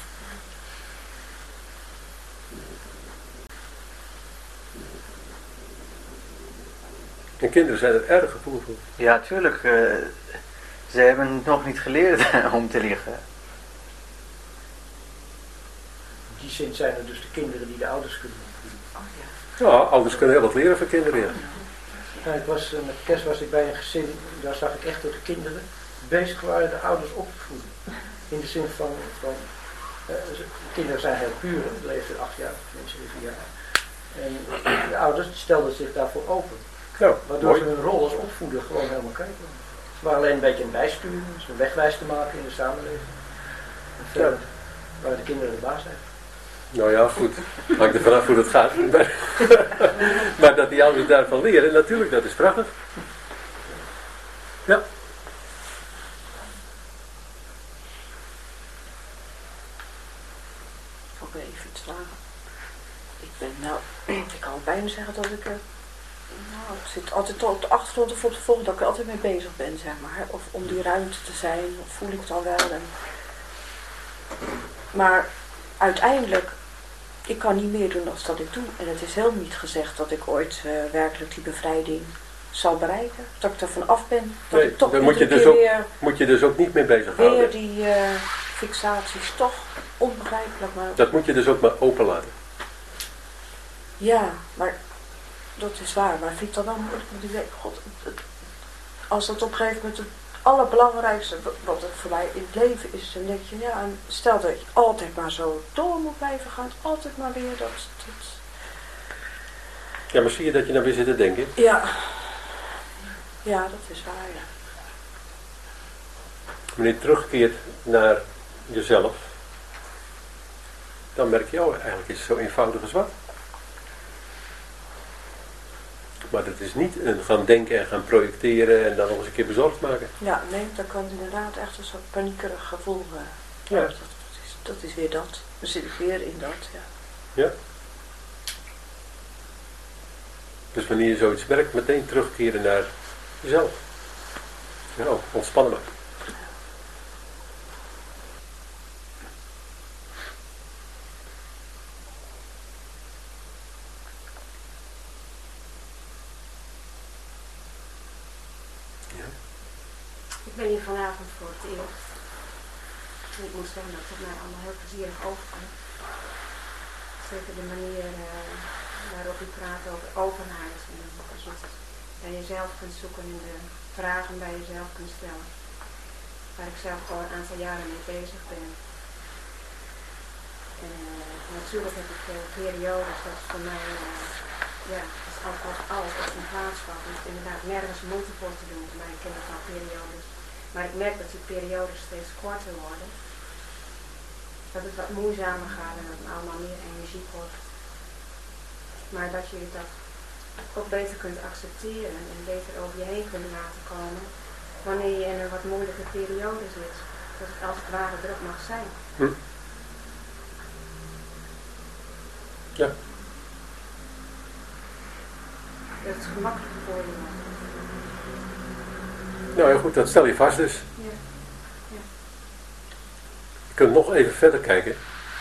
En kinderen zijn er erg gevoelig. Ja, tuurlijk. Ze hebben het nog niet geleerd om te liegen. In die zin zijn er dus de kinderen die de ouders kunnen opvoeden. Ja, ouders kunnen heel wat leren van kinderen. Ja. Ja, met kerst was ik bij een gezin, daar zag ik echt dat de kinderen bezig waren de ouders op te voeden. In de zin van de kinderen zijn heel puur, de leeftijd 8 jaar, 7 jaar. En de ouders stelden zich daarvoor open. Nou, waardoor mooi. ze hun rol als opvoeder gewoon helemaal kwijt waren. Ze waren alleen een beetje een bijsturing, dus een wegwijs te maken in de samenleving. En verder waren de kinderen de baas eigenlijk. Nou ja, goed. Hangt er vanaf hoe dat gaat. Maar dat die ouders daarvan leren, natuurlijk, dat is prachtig. Ja. Ook even te slagen. Ik kan bijna zeggen dat ik het zit altijd op de achtergrond of op de volgende, dat ik er altijd mee bezig ben, zeg maar. Of om die ruimte te zijn, of voel ik het al wel. Maar uiteindelijk, ik kan niet meer doen dan dat ik doe. En het is helemaal niet gezegd dat ik ooit werkelijk die bevrijding zal bereiken. Dat ik er van af ben. Dat Nee, ik toch daar moet je dus ook niet mee bezighouden. weer die fixaties toch onbegrijpelijk. Maar Dat moet je dus ook maar open laten. ja, maar dat is waar. Maar vind ik dan wel moeilijk? God, als dat op een gegeven moment het allerbelangrijkste wat het voor mij in het leven is, dan denk je, ja, en stel dat je altijd maar zo door moet blijven gaan, altijd maar weer dat. Ja, maar zie je dat je nou weer zit te denken? Ja, dat is waar, ja. Wanneer je terugkeert naar jezelf, dan merk je, eigenlijk is het zo eenvoudig als wat. Maar dat is niet een gaan denken en gaan projecteren en dan nog eens een keer bezorgd maken. Ja, nee, dat kan inderdaad echt een soort paniekerig gevoel. Ja. Dat is weer dat. Dan zit ik weer in dat, ja. Ja. Dus wanneer je zoiets merkt, meteen terugkeren naar jezelf. Ja, ontspannen maar. Ik ben hier vanavond voor het eerst. En ik moet zeggen dat het mij allemaal heel plezierig overkomt. Zeker de manier waarop u praat over openheid. En dat je het bij jezelf kunt zoeken en de vragen bij jezelf kunt stellen. Waar ik zelf al een aantal jaren mee bezig ben. En natuurlijk heb ik periodes dat voor mij, is alles op zijn plaats valt. Ik heb inderdaad nergens moeite voor te doen, maar ik ken het al periodes. Maar ik merk dat die periodes steeds korter worden. Dat het wat moeizamer gaat en dat het allemaal meer energie kost. Maar dat je dat ook beter kunt accepteren en beter over je heen kunt laten komen. Wanneer je in een wat moeilijke periode zit. Dat het als het ware druk mag zijn. Ja. Dat het gemakkelijker voor je wordt. Nou ja, goed, dat stel je vast dus. Ja. Je kunt nog even verder kijken.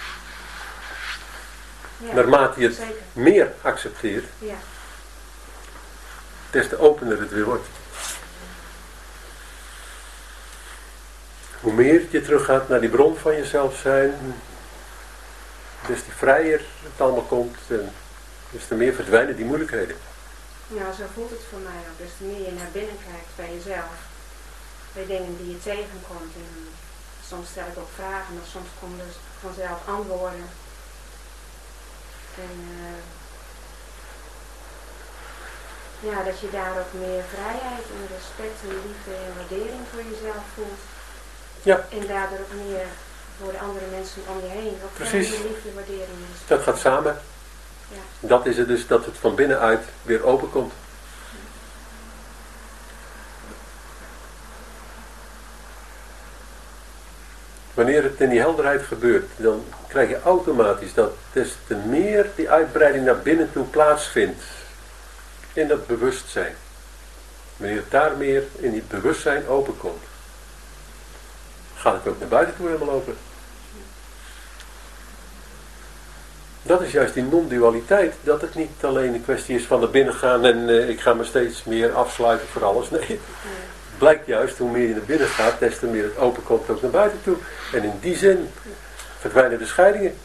Ja, Naarmate je het zeker. meer accepteert, Ja. des te opener het weer wordt. Hoe meer je teruggaat naar die bron van jezelf zijn, des te vrijer het allemaal komt en des te meer verdwijnen die moeilijkheden. Ja, zo voelt het voor mij ook. Dus te meer je naar binnen kijkt bij jezelf, bij dingen die je tegenkomt. En soms stel ik ook vragen, maar soms komen er vanzelf antwoorden. En ja, dat je daar ook meer vrijheid en respect en liefde en waardering voor jezelf voelt. Ja. En daardoor ook meer voor de andere mensen om je heen. Ook Precies. meer liefde, waardering en respect. Dat gaat samen. Ja. Dat is het dus, dat het van binnenuit weer open komt. Wanneer het in die helderheid gebeurt, dan krijg je automatisch dat des te meer die uitbreiding naar binnen toe plaatsvindt. In dat bewustzijn. Wanneer het daar meer in die bewustzijn openkomt, gaat het ook naar buiten toe helemaal open. Dat is juist die non-dualiteit, dat het niet alleen een kwestie is van naar binnen gaan en ik ga me steeds meer afsluiten voor alles. Nee, het blijkt juist, hoe meer je naar binnen gaat, des te meer het openkomt ook naar buiten toe. En in die zin verdwijnen de scheidingen.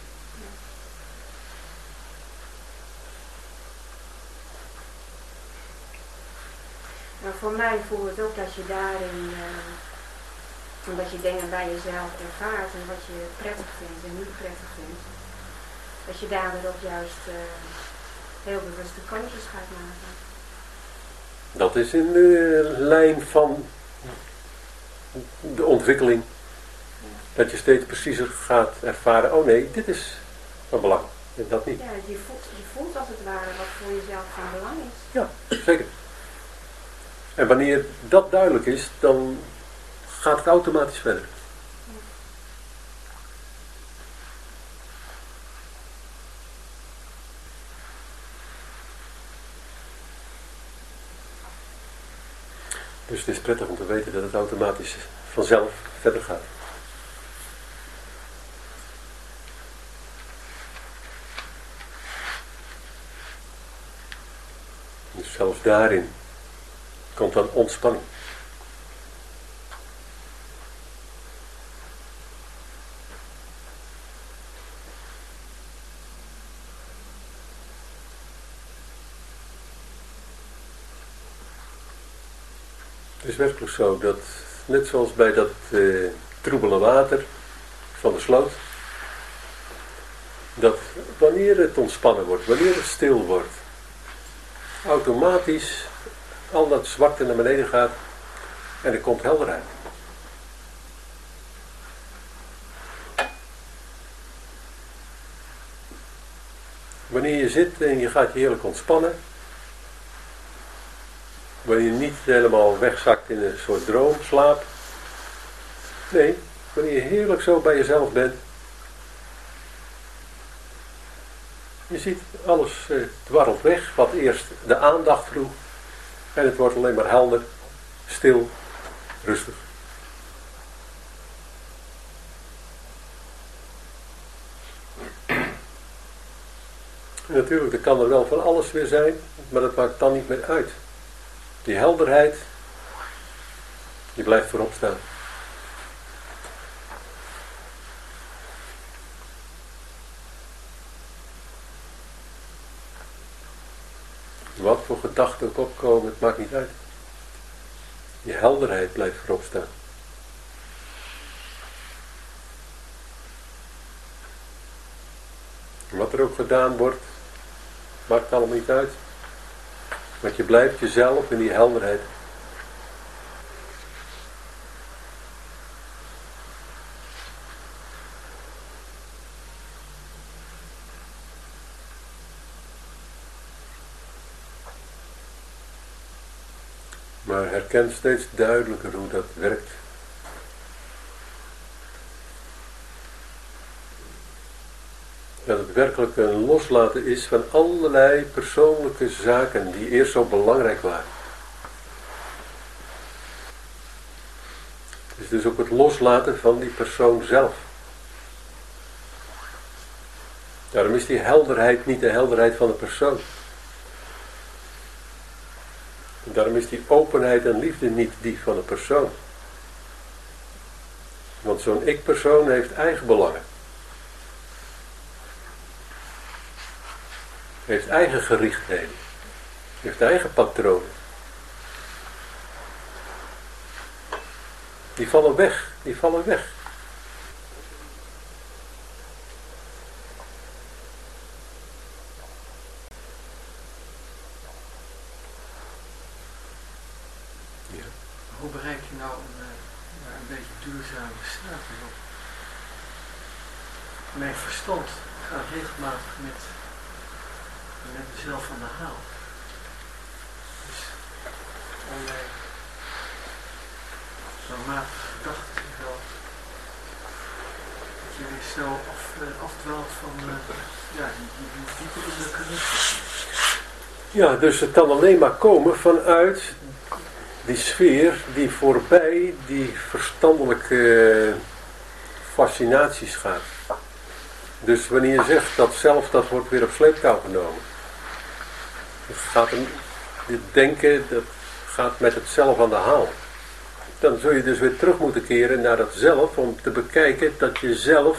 Maar voor mij voelt het ook dat je daarin, omdat je dingen bij jezelf ervaart en wat je prettig vindt en niet prettig vindt, dat je daardoor ook juist heel bewuste keuzes gaat maken. Dat is in de lijn van de ontwikkeling. Dat je steeds preciezer gaat ervaren, oh nee, dit is van belang en dat niet. Ja, je voelt als het ware wat voor jezelf van belang is. Ja, zeker. En wanneer dat duidelijk is, dan gaat het automatisch verder. Dus het is prettig om te weten dat het automatisch vanzelf verder gaat. Dus zelfs daarin komt dan ontspanning. Het is werkelijk zo dat, net zoals bij dat troebele water van de sloot, dat wanneer het ontspannen wordt, wanneer het stil wordt, automatisch al dat zwarte naar beneden gaat en er komt helderheid. Wanneer je zit en je gaat je heerlijk ontspannen, wanneer je niet helemaal wegzakt in een soort droomslaap, nee, wanneer je heerlijk zo bij jezelf bent, je ziet alles dwarrelt weg wat eerst de aandacht vroeg en het wordt alleen maar helder, stil, rustig. En natuurlijk, er kan er wel van alles weer zijn, maar dat maakt dan niet meer uit. Die helderheid, die blijft voorop staan. Wat voor gedachten ook opkomen, het maakt niet uit. Die helderheid blijft voorop staan. Wat er ook gedaan wordt, maakt allemaal niet uit. Want je blijft jezelf in die helderheid. Maar herken steeds duidelijker hoe dat werkt. Dat het werkelijk een loslaten is van allerlei persoonlijke zaken die eerst zo belangrijk waren. Het is dus ook het loslaten van die persoon zelf. Daarom is die helderheid niet de helderheid van de persoon. En daarom is die openheid en liefde niet die van de persoon. Want zo'n ik-persoon heeft eigen belangen. Heeft eigen gerichtheden. Je heeft eigen patronen. Die vallen weg. Die vallen weg. Ja. Hoe bereik je nou een beetje duurzame bestaan op? Mijn verstand gaat regelmatig met mezelf aan de haal. Dus allerlei matige gedachten en zo. Dat je weer snel afdwaalt van die diepe indrukken. Ja, dus het kan alleen maar komen vanuit die sfeer die voorbij die verstandelijke fascinaties gaat. Dus wanneer je zegt dat zelf, dat wordt weer op sleeptouw genomen. Dit denken, dat gaat met het zelf aan de haal. Dan zul je dus weer terug moeten keren naar dat zelf, om te bekijken dat je zelf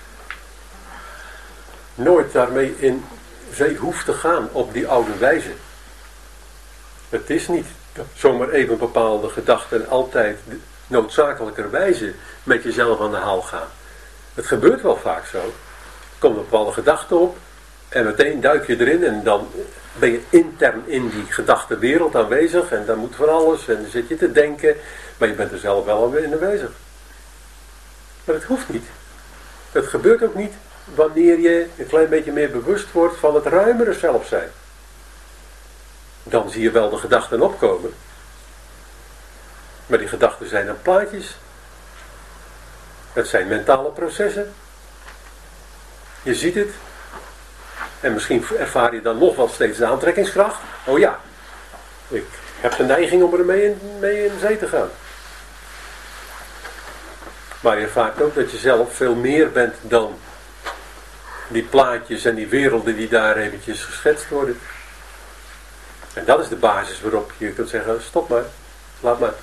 nooit daarmee in zee hoeft te gaan op die oude wijze. Het is niet zomaar even bepaalde gedachten altijd noodzakelijkerwijze met jezelf aan de haal gaan. Het gebeurt wel vaak zo. Er komt een bepaalde gedachte op en meteen duik je erin en dan ben je intern in die gedachtenwereld aanwezig en dan moet van alles en dan zit je te denken, maar je bent er zelf wel in aanwezig. Maar het hoeft niet. Het gebeurt ook niet wanneer je een klein beetje meer bewust wordt van het ruimere zelf zijn. Dan zie je wel de gedachten opkomen. Maar die gedachten zijn dan plaatjes. Het zijn mentale processen. Je ziet het. En misschien ervaar je dan nog wel steeds de aantrekkingskracht. Oh ja, ik heb de neiging om er mee in zee te gaan. Maar je ervaart ook dat je zelf veel meer bent dan die plaatjes en die werelden die daar eventjes geschetst worden. En dat is de basis waarop je kunt zeggen, stop maar, laat maar.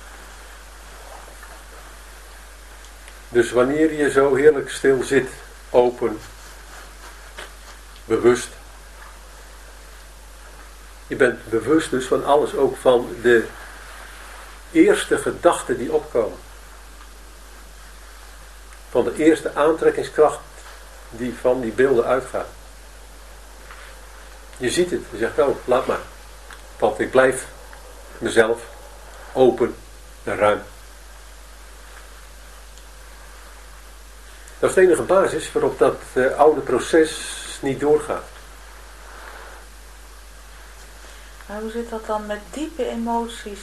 Dus wanneer je zo heerlijk stil zit, open, bewust. Je bent bewust dus van alles, ook van de eerste gedachten die opkomen. Van de eerste aantrekkingskracht die van die beelden uitgaat. Je ziet het, je zegt, oh, laat maar. Want ik blijf mezelf open en ruim. Dat is de enige basis waarop dat oude proces niet doorgaat. Maar hoe zit dat dan met diepe emoties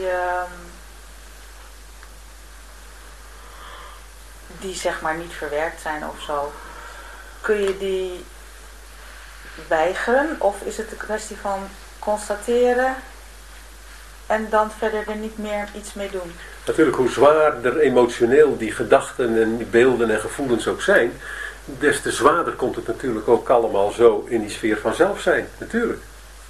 die zeg maar niet verwerkt zijn of zo? Kun je die weigeren of is het een kwestie van constateren en dan verder er niet meer iets mee doen? Natuurlijk, hoe zwaarder emotioneel die gedachten en die beelden en gevoelens ook zijn, des te zwaarder komt het natuurlijk ook allemaal zo in die sfeer van zelf zijn, natuurlijk.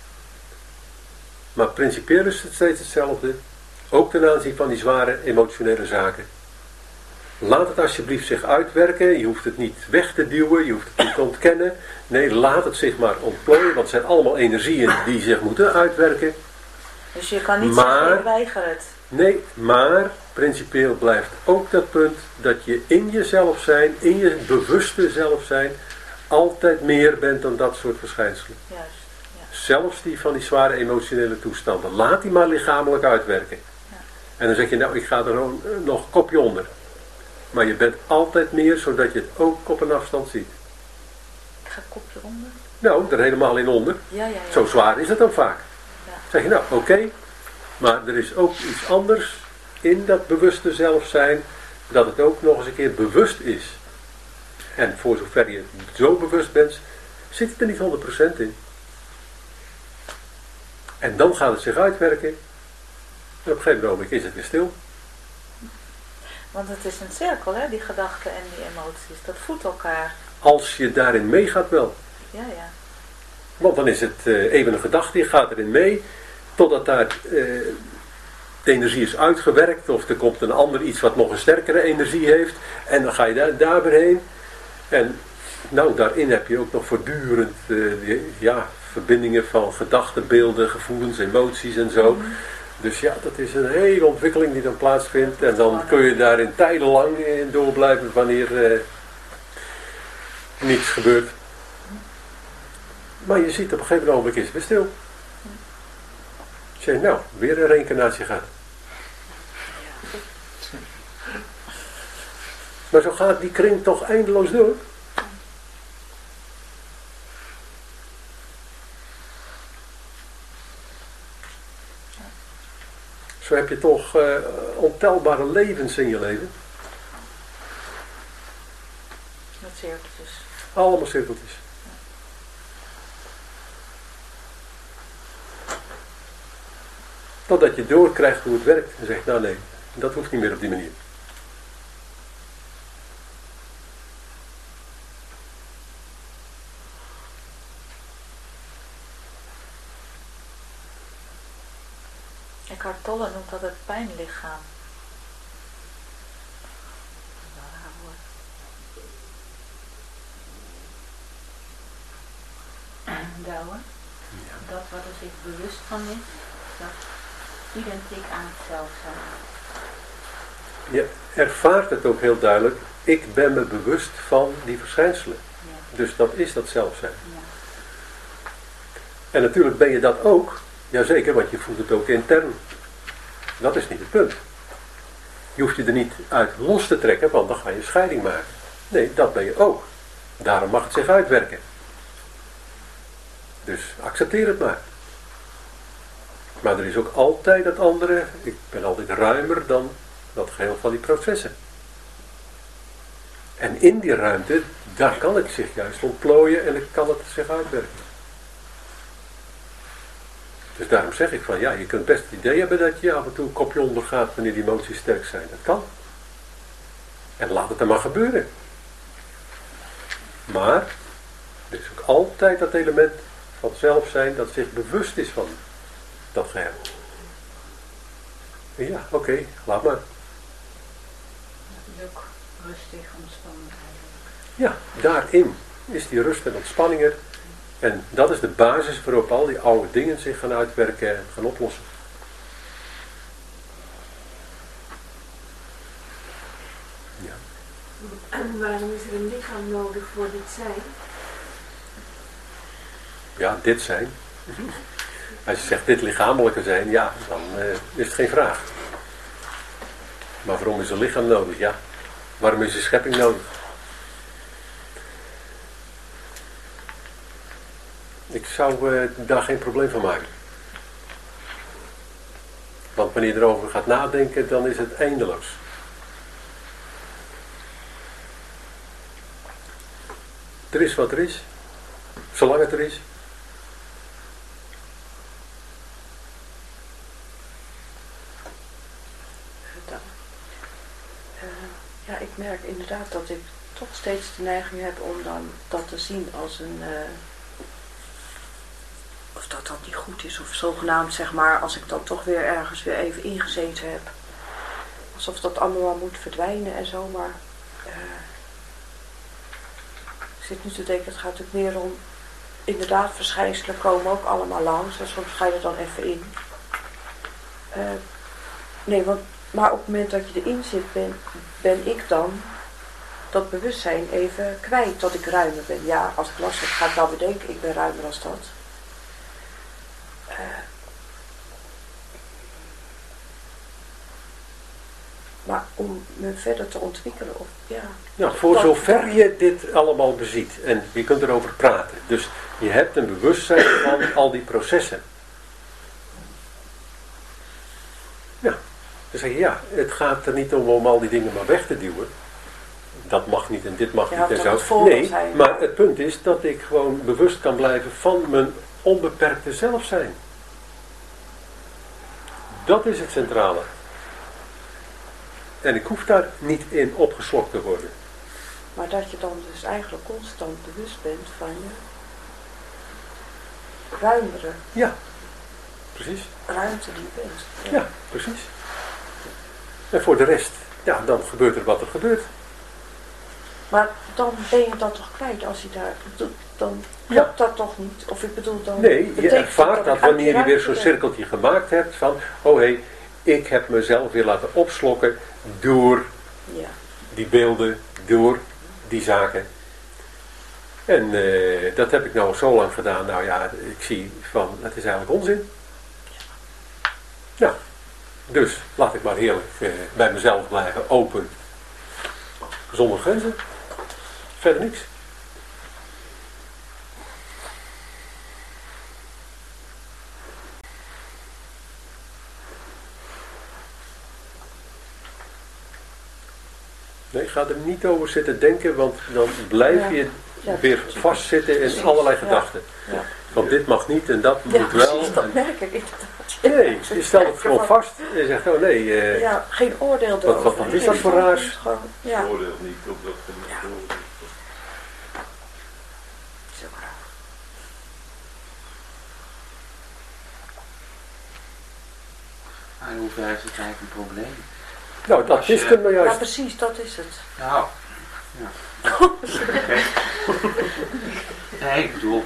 Maar principieel is het steeds hetzelfde, ook ten aanzien van die zware emotionele zaken. Laat het alsjeblieft zich uitwerken, je hoeft het niet weg te duwen, je hoeft het niet te ontkennen. Nee, laat het zich maar ontplooien, want het zijn allemaal energieën die zich moeten uitwerken. Dus je kan niet zeggen, ik weiger het. Nee, maar principieel blijft ook dat punt dat je in jezelf zijn, in je bewuste zelf zijn, altijd meer bent dan dat soort verschijnselen. Juist, ja. Zelfs die van die zware emotionele toestanden. Laat die maar lichamelijk uitwerken. Ja. En dan zeg je, nou, ik ga er nog een kopje onder. Maar je bent altijd meer, zodat je het ook op een afstand ziet. Ik ga een kopje onder? Nou, er helemaal in onder. Ja. Zo zwaar is het dan vaak. Ja. Zeg je, nou, oké. Maar er is ook iets anders in dat bewuste zelf zijn, dat het ook nog eens een keer bewust is. En voor zover je zo bewust bent, zit het er niet 100% in. En dan gaat het zich uitwerken. En op een gegeven moment is het weer stil. Want het is een cirkel, hè, die gedachten en die emoties. Dat voedt elkaar. Als je daarin meegaat wel. Ja. Want dan is het even een gedachte, je gaat erin mee, totdat daar de energie is uitgewerkt, of er komt een ander iets wat nog een sterkere energie heeft, en dan ga je daar weer heen. En nou, daarin heb je ook nog voortdurend verbindingen van gedachten, beelden, gevoelens, emoties en zo. Dus ja, dat is een hele ontwikkeling die dan plaatsvindt. En dan kun je daarin tijdenlang in doorblijven wanneer niets gebeurt. Maar je ziet op een gegeven moment is het weer stil. Je zegt, nou, weer een reïncarnatie gaat. Maar zo gaat die kring toch eindeloos door. Zo heb je toch ontelbare levens in je leven. Met cirkeltjes. Allemaal cirkeltjes. Totdat je doorkrijgt hoe het werkt en zegt, nou nee, dat hoeft niet meer op die manier. Eckhart Tolle noemt dat het pijnlichaam. Douwe, dat wat er zich bewust van is, dat identiek aan het zelf zijn. Je ervaart het ook heel duidelijk. Ik ben me bewust van die verschijnselen. Ja. Dus dat is dat zelf zijn. Ja. En natuurlijk ben je dat ook. Jazeker, want je voelt het ook intern. Dat is niet het punt. Je hoeft je er niet uit los te trekken, want dan ga je scheiding maken. Nee, dat ben je ook. Daarom mag het zich uitwerken. Dus accepteer het maar. Maar er is ook altijd dat andere. Ik ben altijd ruimer dan dat geheel van die processen. En in die ruimte, daar kan het zich juist ontplooien en kan het zich uitwerken. Dus daarom zeg ik van ja, je kunt best het idee hebben dat je af en toe een kopje ondergaat wanneer die emoties sterk zijn. Dat kan. En laat het dan maar gebeuren. Maar er is ook altijd dat element van zelf zijn dat zich bewust is van dat geheel. En ja, oké, laat maar. Dat is ook rustig, ontspannen eigenlijk. Ja, daarin is die rust en ontspanning er. En dat is de basis waarop al die oude dingen zich gaan uitwerken en gaan oplossen. Ja. En waarom is er een lichaam nodig voor dit zijn? Ja, dit zijn. Als je zegt dit lichamelijke zijn, ja, dan is het geen vraag. Maar waarom is een lichaam nodig? Ja. Waarom is een schepping nodig? Ik zou daar geen probleem van maken. Want wanneer je erover gaat nadenken, dan is het eindeloos. Er is wat er is. Zolang het er is. Ja, ik merk inderdaad dat ik toch steeds de neiging heb om dan dat te zien als een... of dat niet goed is, of zogenaamd zeg maar, als ik dan toch weer ergens weer even ingezeten heb. Alsof dat allemaal moet verdwijnen en zo, maar... ik zit nu te denken, het gaat natuurlijk meer om... Inderdaad, verschijnselen komen ook allemaal langs, en soms ga je er dan even in. Nee, want... Maar op het moment dat je erin zit, ben ik dan dat bewustzijn even kwijt dat ik ruimer ben. Ja, als ik last heb, ga ik dan bedenken, ik ben ruimer als dat. Maar om me verder te ontwikkelen, of ja... Nou, voor zover je dit allemaal beziet en je kunt erover praten. Dus je hebt een bewustzijn van al die processen. Ja. Dan zeg je, ja, het gaat er niet om al die dingen maar weg te duwen. Dat mag niet en dit mag niet en zo. Nee, maar het punt is dat ik gewoon bewust kan blijven van mijn onbeperkte zelf zijn. Dat is het centrale. En ik hoef daar niet in opgeslokt te worden. Maar dat je dan dus eigenlijk constant bewust bent van je ruimere. Ja, precies. Ruimte die je bent. Ja, precies. En voor de rest, ja, dan gebeurt er wat er gebeurt. Maar dan ben je dat toch kwijt als je daar doet. Dan klopt dat toch niet? Of ik bedoel dan... Nee, je betekent ervaart dat ik uit wanneer je weer ruimte zo'n ben. cirkeltje gemaakt hebt van, oh hé, ik heb mezelf weer laten opslokken door Ja. die beelden, door die zaken. En dat heb ik nou zo lang gedaan. Nou ja, ik zie van, het is eigenlijk onzin. Ja, dus laat ik maar heerlijk bij mezelf blijven, open. Zonder grenzen. Verder niks. Nee, ga er niet over zitten denken, want dan blijf je weer vastzitten in allerlei gedachten. Ja. Van dit mag niet en dat Ja, moet wel. precies, dat En- merk ik inderdaad. Nee, je stelt het gewoon vast en je zegt, oh nee, Ja, geen oordeel wat erover. is dat voor raars? Gewoon, ja. Oordeel niet op dat gebied. Zo raar. Maar in hoeverre is het eigenlijk een probleem? Nou, dat is het nou Ja, juist. precies, dat is het. Nou, ja. Oké. Nee, ik bedoel,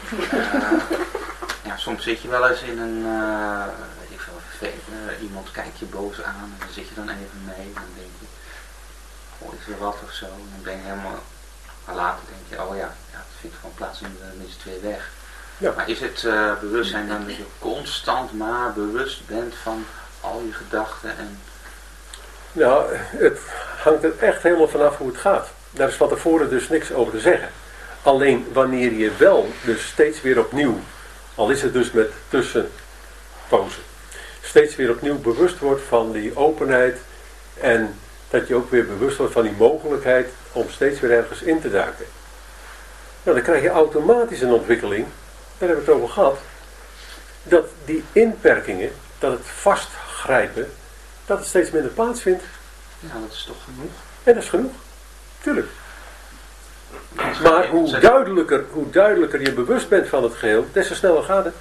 ja, soms zit je wel eens in een, weet ik veel, vervelend, iemand kijkt je boos aan en dan zit je dan even mee en dan denk je, oh, is er wat of zo? En dan ben je helemaal, maar later denk je, oh ja, het vindt gewoon plaats en dan is het weer weg. Ja. Maar is het bewustzijn dan dat je constant maar bewust bent van al je gedachten en... Nou, het hangt er echt helemaal vanaf hoe het gaat. Daar is van tevoren dus niks over te zeggen. Alleen wanneer je wel dus steeds weer opnieuw, al is het dus met tussenpozen, steeds weer opnieuw bewust wordt van die openheid en dat je ook weer bewust wordt van die mogelijkheid om steeds weer ergens in te duiken. Nou, dan krijg je automatisch een ontwikkeling, daar hebben we het over gehad, dat die inperkingen, dat het vastgrijpen, dat het steeds minder plaatsvindt. Ja, dat is toch genoeg? En dat is genoeg. Tuurlijk. Maar hoe duidelijker je bewust bent van het geheel, des te sneller gaat het.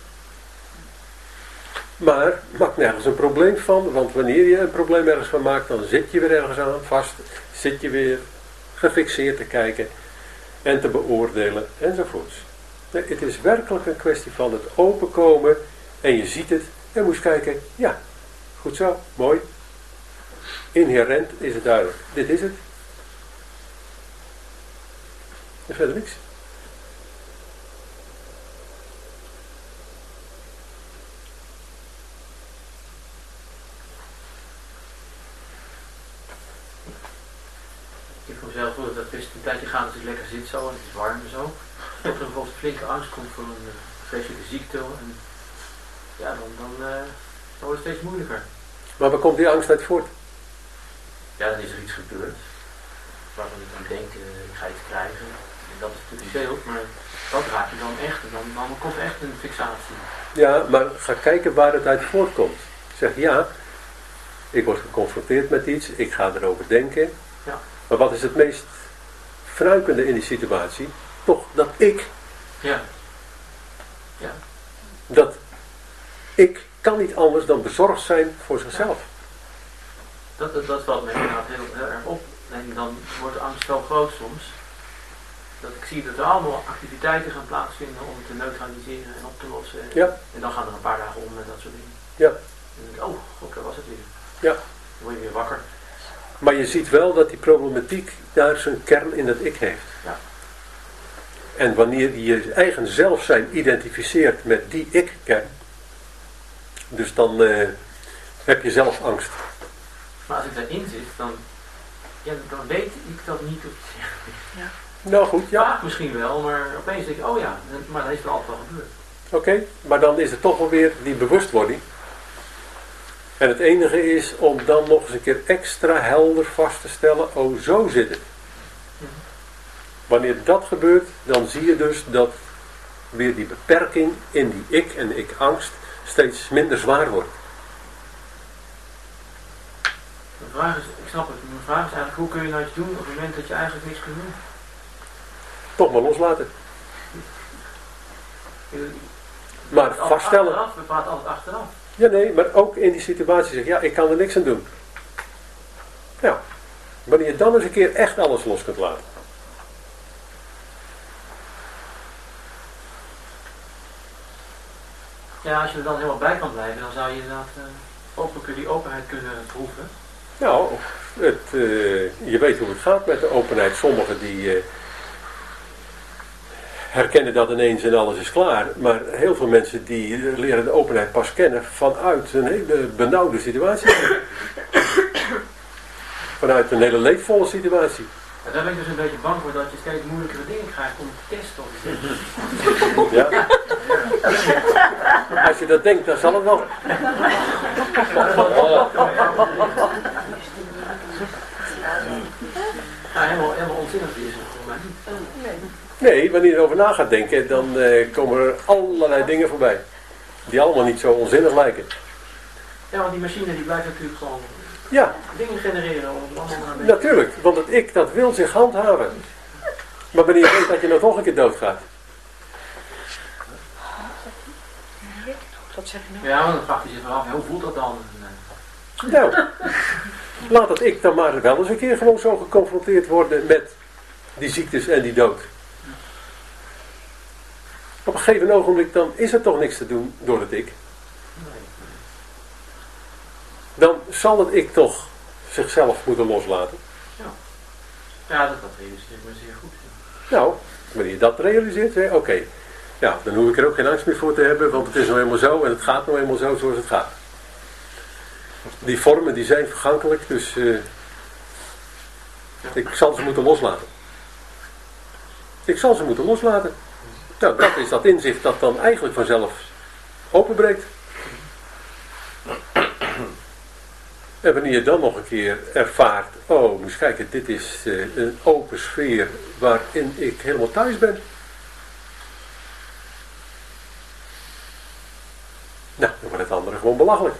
Maar maak nergens een probleem van, want wanneer je een probleem ergens van maakt, dan zit je weer ergens aan vast, zit je weer gefixeerd te kijken en te beoordelen enzovoorts. Nee, het is werkelijk een kwestie van het openkomen en je ziet het en moet je kijken, ja, goed zo, mooi. Inherent is het duidelijk. Dit is het. En verder niks. Ik voor mezelf wil dat best een tijdje gaan als het lekker zit zo en het is warm en zo. Dat er bijvoorbeeld flinke angst komt voor een vreselijke ziekte. En ja, dan wordt het steeds moeilijker. Maar waar komt die angst uit voort? Ja, dan is er iets gebeurd. Waarvan ik dan denk, ik ga iets krijgen. En dat is natuurlijk een beeld, maar dat raak je dan echt. En dan komt er echt een fixatie. Ja, maar ga kijken waar het uit voortkomt. Zeg ja, ik word geconfronteerd met iets, ik ga erover denken. Ja. Maar wat is het meest verruikende in die situatie? Toch dat ik. Ja. Ja. Dat ik kan niet anders dan bezorgd zijn voor zichzelf. Dat valt me inderdaad heel erg op. En dan wordt de angst wel groot soms. Dat ik zie dat er allemaal activiteiten gaan plaatsvinden om het te neutraliseren en op te lossen. Ja. En dan gaan er een paar dagen om en dat soort dingen. Ja. En dan denk ik, oh god, daar was het weer. Ja. Dan word je weer wakker. Maar je ziet wel dat die problematiek daar zijn kern in het ik heeft. Ja. En wanneer je je eigen zelfzijn identificeert met die ik-kern, dus dan heb je zelf angst. Maar als ik daarin zit, dan weet ik dat niet. Ja. Nou goed, ja. Vaak misschien wel, maar opeens denk ik, oh ja, maar dat is er altijd wel gebeurd. Oké, maar dan is er toch wel weer die bewustwording. En het enige is om dan nog eens een keer extra helder vast te stellen, oh zo zit het. Wanneer dat gebeurt, dan zie je dus dat weer die beperking in die ik en ik-angst steeds minder zwaar wordt. Mijn vraag is, ik snap het, mijn vraag is eigenlijk, hoe kun je nou iets doen op het moment dat je eigenlijk niks kunt doen? Toch maar loslaten. Maar altijd vaststellen. Achteraf, we praten altijd achteraf. Ja nee, maar ook in die situatie zeg ja, ik kan er niks aan doen. Ja, wanneer je dan eens een keer echt alles los kunt laten. Ja, als je er dan helemaal bij kan blijven, dan zou je inderdaad die openheid kunnen proeven. Nou, je weet hoe het gaat met de openheid. Sommigen die herkennen dat ineens en alles is klaar. Maar heel veel mensen die leren de openheid pas kennen vanuit een hele benauwde situatie. Vanuit een hele leedvolle situatie. Ja, daar ben ik dus een beetje bang voor dat je steeds moeilijkere dingen krijgt om te testen of iets. Ja. Als je dat denkt, dan zal het wel. Ja, helemaal onzinnig is het voor mij niet. Nee, wanneer je erover na gaat denken, dan komen er allerlei dingen voorbij. Die allemaal niet zo onzinnig lijken. Ja, want die machine die blijft natuurlijk gewoon dingen genereren. Natuurlijk, want het ik dat wil zich handhaven. Maar wanneer je weet dat je nog een keer doodgaat. Wat zeg je nou? Ja, maar dan vraagt hij zich wel af, hoe voelt dat dan? Nou, laat het ik dan maar wel eens een keer gewoon zo geconfronteerd worden met die ziektes en die dood. Op een gegeven ogenblik dan is er toch niks te doen door het ik. Dan zal het ik toch zichzelf moeten loslaten. Ja, dat realiseer ik me zeer goed. Nou, wanneer je dat realiseert, oké. Ja, dan hoef ik er ook geen angst meer voor te hebben, want het is nou eenmaal zo en het gaat nou eenmaal zo zoals het gaat. Die vormen die zijn vergankelijk, dus ik zal ze moeten loslaten. Ik zal ze moeten loslaten. Nou, dat is dat inzicht dat dan eigenlijk vanzelf openbreekt. En wanneer je dan nog een keer ervaart, oh, moest kijken, dit is een open sfeer waarin ik helemaal thuis ben. Nou, dan wordt het andere gewoon belachelijk.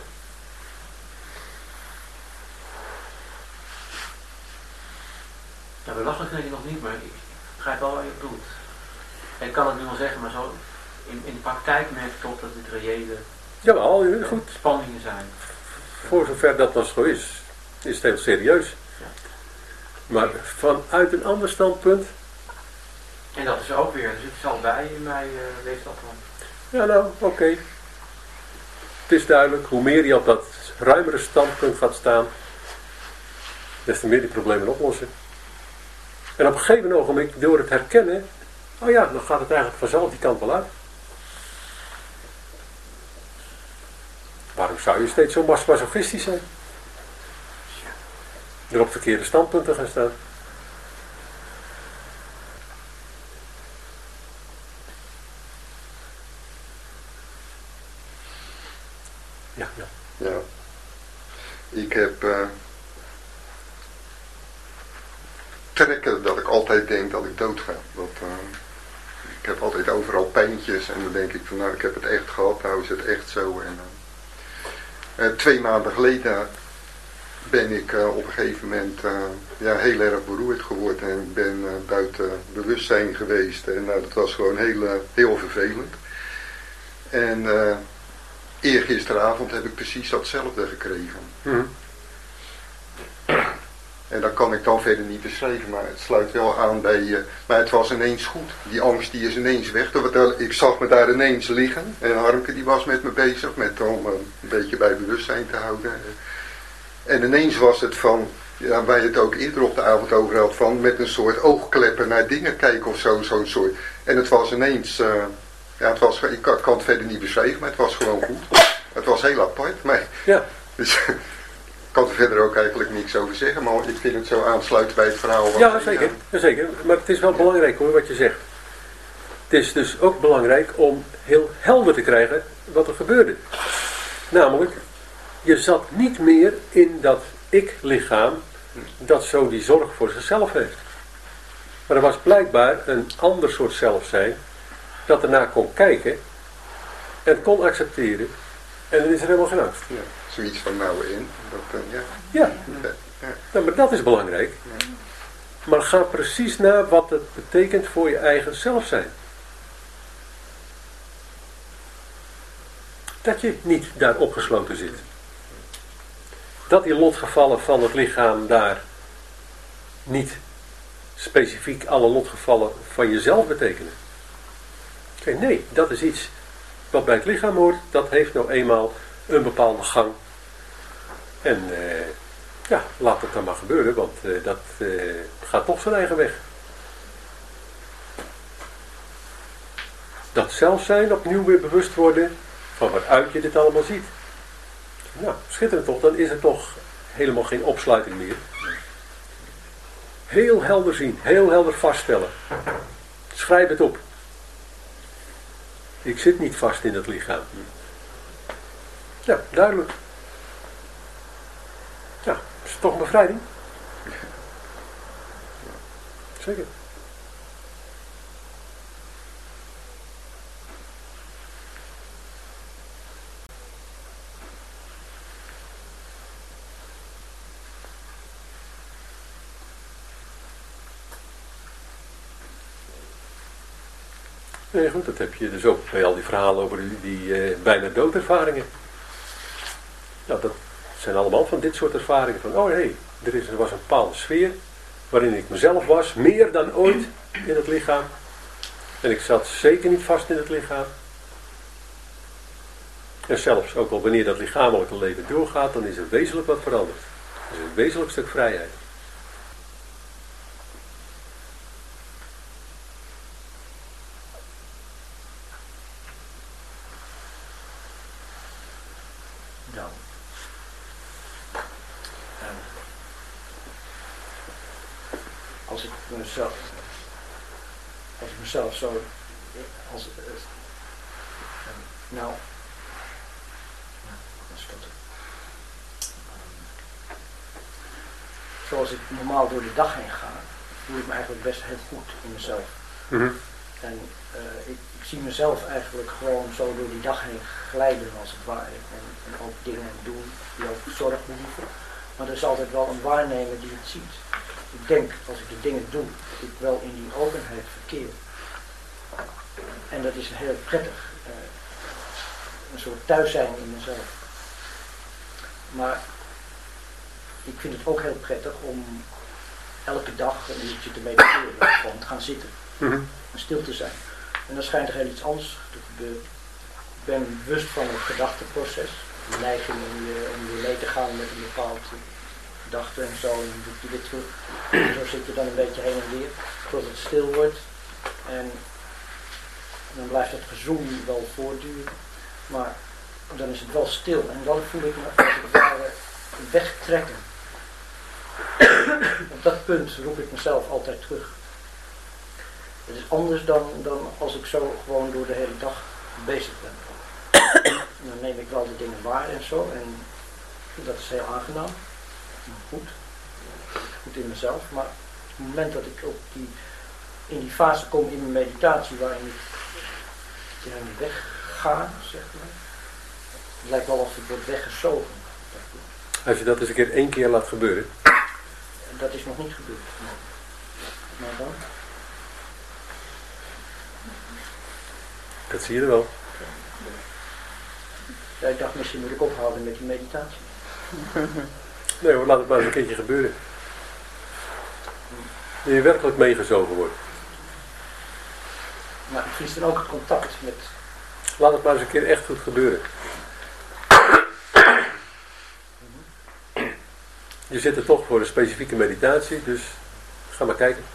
Ja, belachelijk denk ik nog niet, maar ik begrijp wel wat je bedoelt. Ik kan het nu wel zeggen, maar zo in de praktijk merk ik toch dat het reële goed. Spanningen zijn. Voor zover dat nog zo is het heel serieus. Ja. Maar vanuit een ander standpunt. En dat is ook weer, dus het is al bij in mij leeft dat dan. Ja, nou, oké. Het is duidelijk, hoe meer je op dat ruimere standpunt gaat staan, des te meer die problemen oplossen. En op een gegeven ogenblik, door het herkennen, oh ja, dan gaat het eigenlijk vanzelf die kant wel uit. Waarom zou je steeds zo masochistisch zijn? Er op verkeerde standpunten gaan staan. Ja. Ja. Ik heb trekken dat ik altijd denk dat ik dood ga. Ik heb altijd overal pijntjes en dan denk ik van nou, ik heb het echt gehad, nou is het echt zo. En 2 maanden geleden ben ik op een gegeven moment heel erg beroerd geworden en ben buiten bewustzijn geweest. En dat was gewoon heel vervelend. En eergisteravond heb ik precies datzelfde gekregen. En dat kan ik dan verder niet beschrijven, maar het sluit wel aan bij maar het was ineens goed. Die angst die is ineens weg. Ik zag me daar ineens liggen. En Harmke die was met me bezig om een beetje bij bewustzijn te houden. En ineens was het van, ja, waar je het ook eerder op de avond over had, van met een soort oogkleppen naar dingen kijken of zo'n soort. En het was ineens, ik kan het verder niet beschrijven, maar het was gewoon goed. Het was heel apart, maar... Ja. Dus, ik kan er verder ook eigenlijk niks over zeggen, maar ik vind het zo aansluiten bij het verhaal. Ja, zeker. Zeker. Maar het is wel belangrijk hoor, wat je zegt. Het is dus ook belangrijk om heel helder te krijgen wat er gebeurde. Namelijk, je zat niet meer in dat ik-lichaam dat zo die zorg voor zichzelf heeft. Maar er was blijkbaar een ander soort zelf zijn dat ernaar kon kijken en kon accepteren. En dan is er helemaal geen angst. Ja, zoiets van nou in. Ja, maar dat is belangrijk. Ja. Maar ga precies naar wat het betekent voor je eigen zelf zijn. Dat je niet daar opgesloten zit. Dat die lotgevallen van het lichaam daar niet specifiek alle lotgevallen van jezelf betekenen. Nee, dat is iets wat bij het lichaam hoort, dat heeft nou eenmaal een bepaalde gang. En ja, laat het dan maar gebeuren, want dat gaat toch zijn eigen weg. Dat zelfzijn opnieuw weer bewust worden van waaruit je dit allemaal ziet. Nou, schitterend toch, dan is er toch helemaal geen opsluiting meer. Heel helder zien, heel helder vaststellen. Schrijf het op. Ik zit niet vast in het lichaam. Ja, duidelijk. Ja, is het toch een bevrijding? Zeker. Nee, goed, dat heb je dus ook bij al die verhalen over die bijna doodervaringen. Nou, dat zijn allemaal van dit soort ervaringen. Van, oh hé, er was een bepaalde sfeer waarin ik mezelf was, meer dan ooit in het lichaam. En ik zat zeker niet vast in het lichaam. En zelfs, ook al wanneer dat lichamelijke leven doorgaat, dan is er wezenlijk wat veranderd. Er is een wezenlijk stuk vrijheid. Nou. Als ik mezelf zo, nou, zoals ik normaal door de dag heen ga, voel ik me eigenlijk best heel goed in mezelf. Mm-hmm. En ik zie mezelf eigenlijk gewoon zo door die dag heen glijden als het ware. En ook dingen doen die ook zorg behoeven. Maar er is altijd wel een waarnemer die het ziet. Ik denk, als ik de dingen doe, dat ik wel in die openheid verkeer. En dat is heel prettig. Een soort thuis zijn in mezelf. Maar ik vind het ook heel prettig om elke dag een uurtje te mediteren. Gewoon te gaan zitten. Mm-hmm. En stil te zijn. En dan schijnt er heel iets anders te gebeuren. Ik ben bewust van het gedachteproces. De neiging om weer mee te gaan met een bepaald gedachte en zo. En dan doe je weer terug. En zo zit je dan een beetje heen en weer. Tot het stil wordt. En dan blijft het gezoem wel voortduren. Maar dan is het wel stil. En dan voel ik me als het ware wegtrekken. Op dat punt roep ik mezelf altijd terug. Het is anders dan als ik zo gewoon door de hele dag bezig ben. En dan neem ik wel de dingen waar en zo. En dat is heel aangenaam. Goed. Goed in mezelf. Maar op het moment dat ik in die fase kom in mijn meditatie waarin ik wegga, zeg maar. Het lijkt wel alsof ik word weggezogen. Als je dat eens een keer 1 keer laat gebeuren. Dat is nog niet gebeurd. Maar dan? Dat zie je er wel. Ja, ik dacht misschien moet ik ophouden met die meditatie. Nee hoor, laat het maar eens een keertje gebeuren. Dat je werkelijk meegezogen wordt. Maar ik verlies dan ook het contact met... Laat het maar eens een keer echt goed gebeuren. Je zit er toch voor een specifieke meditatie, dus ga maar kijken.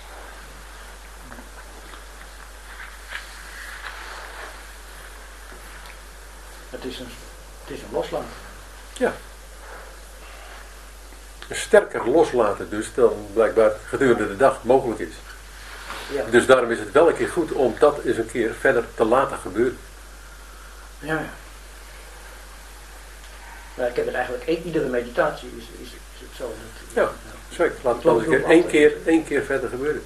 Het is een loslaten. Ja. Een sterker loslaten dus dan blijkbaar gedurende de dag mogelijk is. Ja. Dus daarom is het wel een keer goed om dat eens een keer verder te laten gebeuren. Ja. Nou, ik heb het eigenlijk, iedere meditatie is het zo. Ja, zeker. Laat het wel eens een keer één keer verder gebeuren.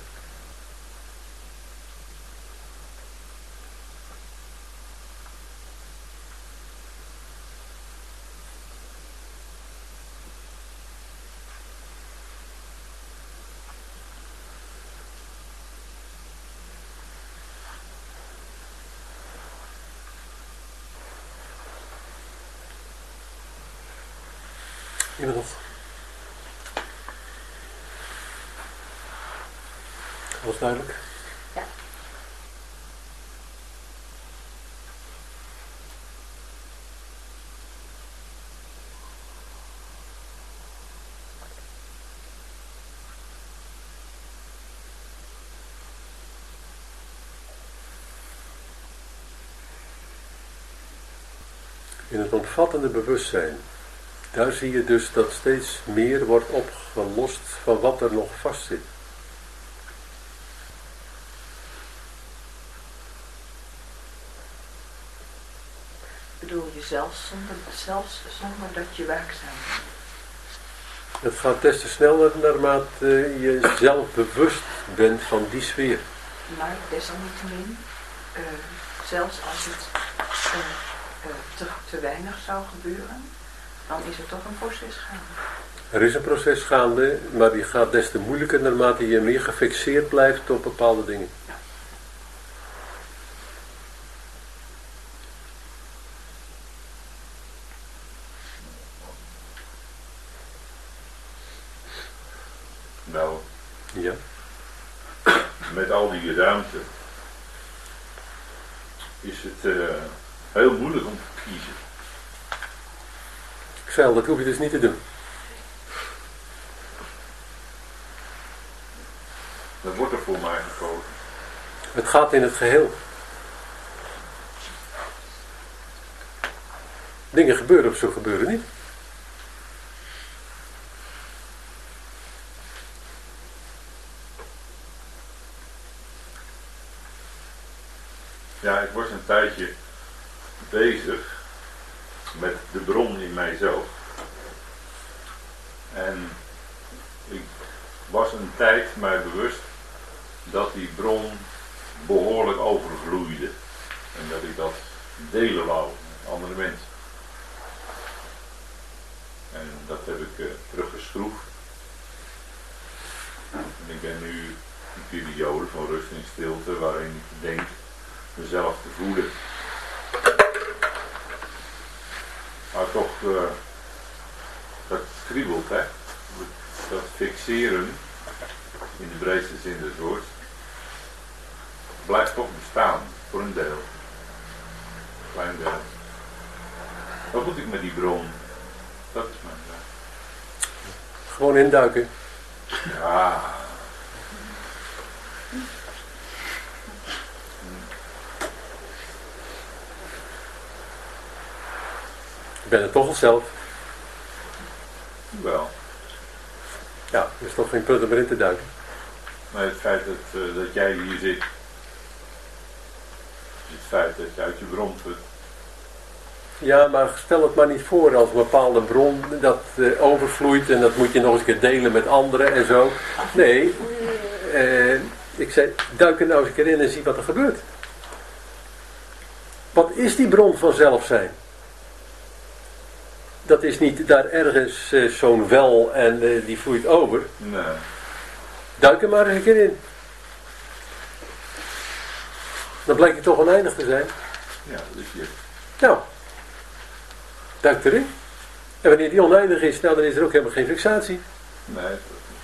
Iemand nog? Alles duidelijk? Ja. In het omvattende bewustzijn, daar zie je dus dat steeds meer wordt opgelost van wat er nog vastzit. Bedoel je zelfs zonder dat je waakzaam bent? Het gaat des te sneller naarmate je zelf bewust bent van die sfeer. Maar desalniettemin, zelfs als het te weinig zou gebeuren, dan is er toch een proces gaande. Er is een proces gaande, maar die gaat des te moeilijker naarmate je meer gefixeerd blijft op bepaalde dingen. Ja. Nou, Ja. met al die ruimte is het heel moeilijk om te kiezen. Ik zei al, dat hoef je dus niet te doen. Dan wordt er voor mij gekozen. Het gaat in het geheel. Dingen gebeuren of zo gebeuren niet. Ja, ik was een tijdje bezig met de bron in mijzelf. En ik was een tijd mij bewust dat die bron behoorlijk overvloeide. En dat ik dat delen wou met andere mensen. En dat heb ik teruggeschroefd. En ik ben nu een periode van rust en stilte waarin ik denk mezelf te voeden. Maar toch, dat kriebelt, hè. Dat fixeren, in de breedste zin des woords, blijft toch bestaan, voor een deel. Een klein deel. Wat moet ik met die bron? Dat is mijn vraag. Gewoon induiken. Ja. Ik ben het toch al zelf. Wel. Ja, er is toch geen punt om erin te duiken. Maar het feit dat jij hier zit, het feit dat je uit je bron put. Ja, maar stel het maar niet voor als een bepaalde bron dat overvloeit en dat moet je nog eens een keer delen met anderen en zo. Nee, ik zei, duik er nou eens een keer in en zie wat er gebeurt. Wat is die bron van zelfzijn? Dat is niet daar ergens zo'n wel en die vloeit over. Nee. Duik er maar eens een keer in. Dan blijkt het toch oneindig te zijn. Ja, dat is je. Nou, duik erin. En wanneer die oneindig is, nou, dan is er ook helemaal geen fixatie. Nee, dat niet.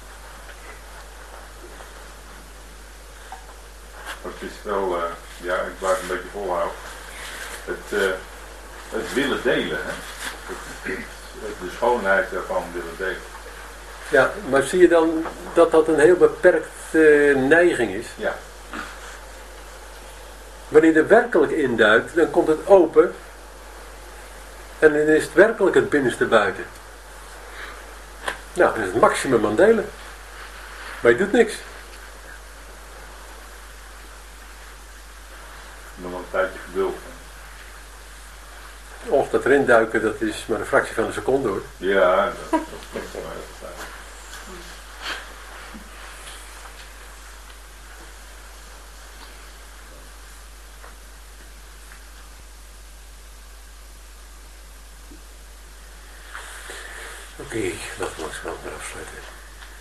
Maar het is wel, ja, ik blijf een beetje volhouden. Het willen delen, hè. De schoonheid daarvan willen delen. Ja, maar zie je dan dat dat een heel beperkte neiging is? Ja. Wanneer je er werkelijk induikt, dan komt het open. En dan is het werkelijk het binnenste buiten. Nou, dat is het maximum aan delen. Maar je doet niks. Nog een tijdje geduld. Of dat erin duiken, dat is maar een fractie van een seconde hoor. Ja, dat is wel heel fijn. Oké, laten we maar snel weer afsluiten.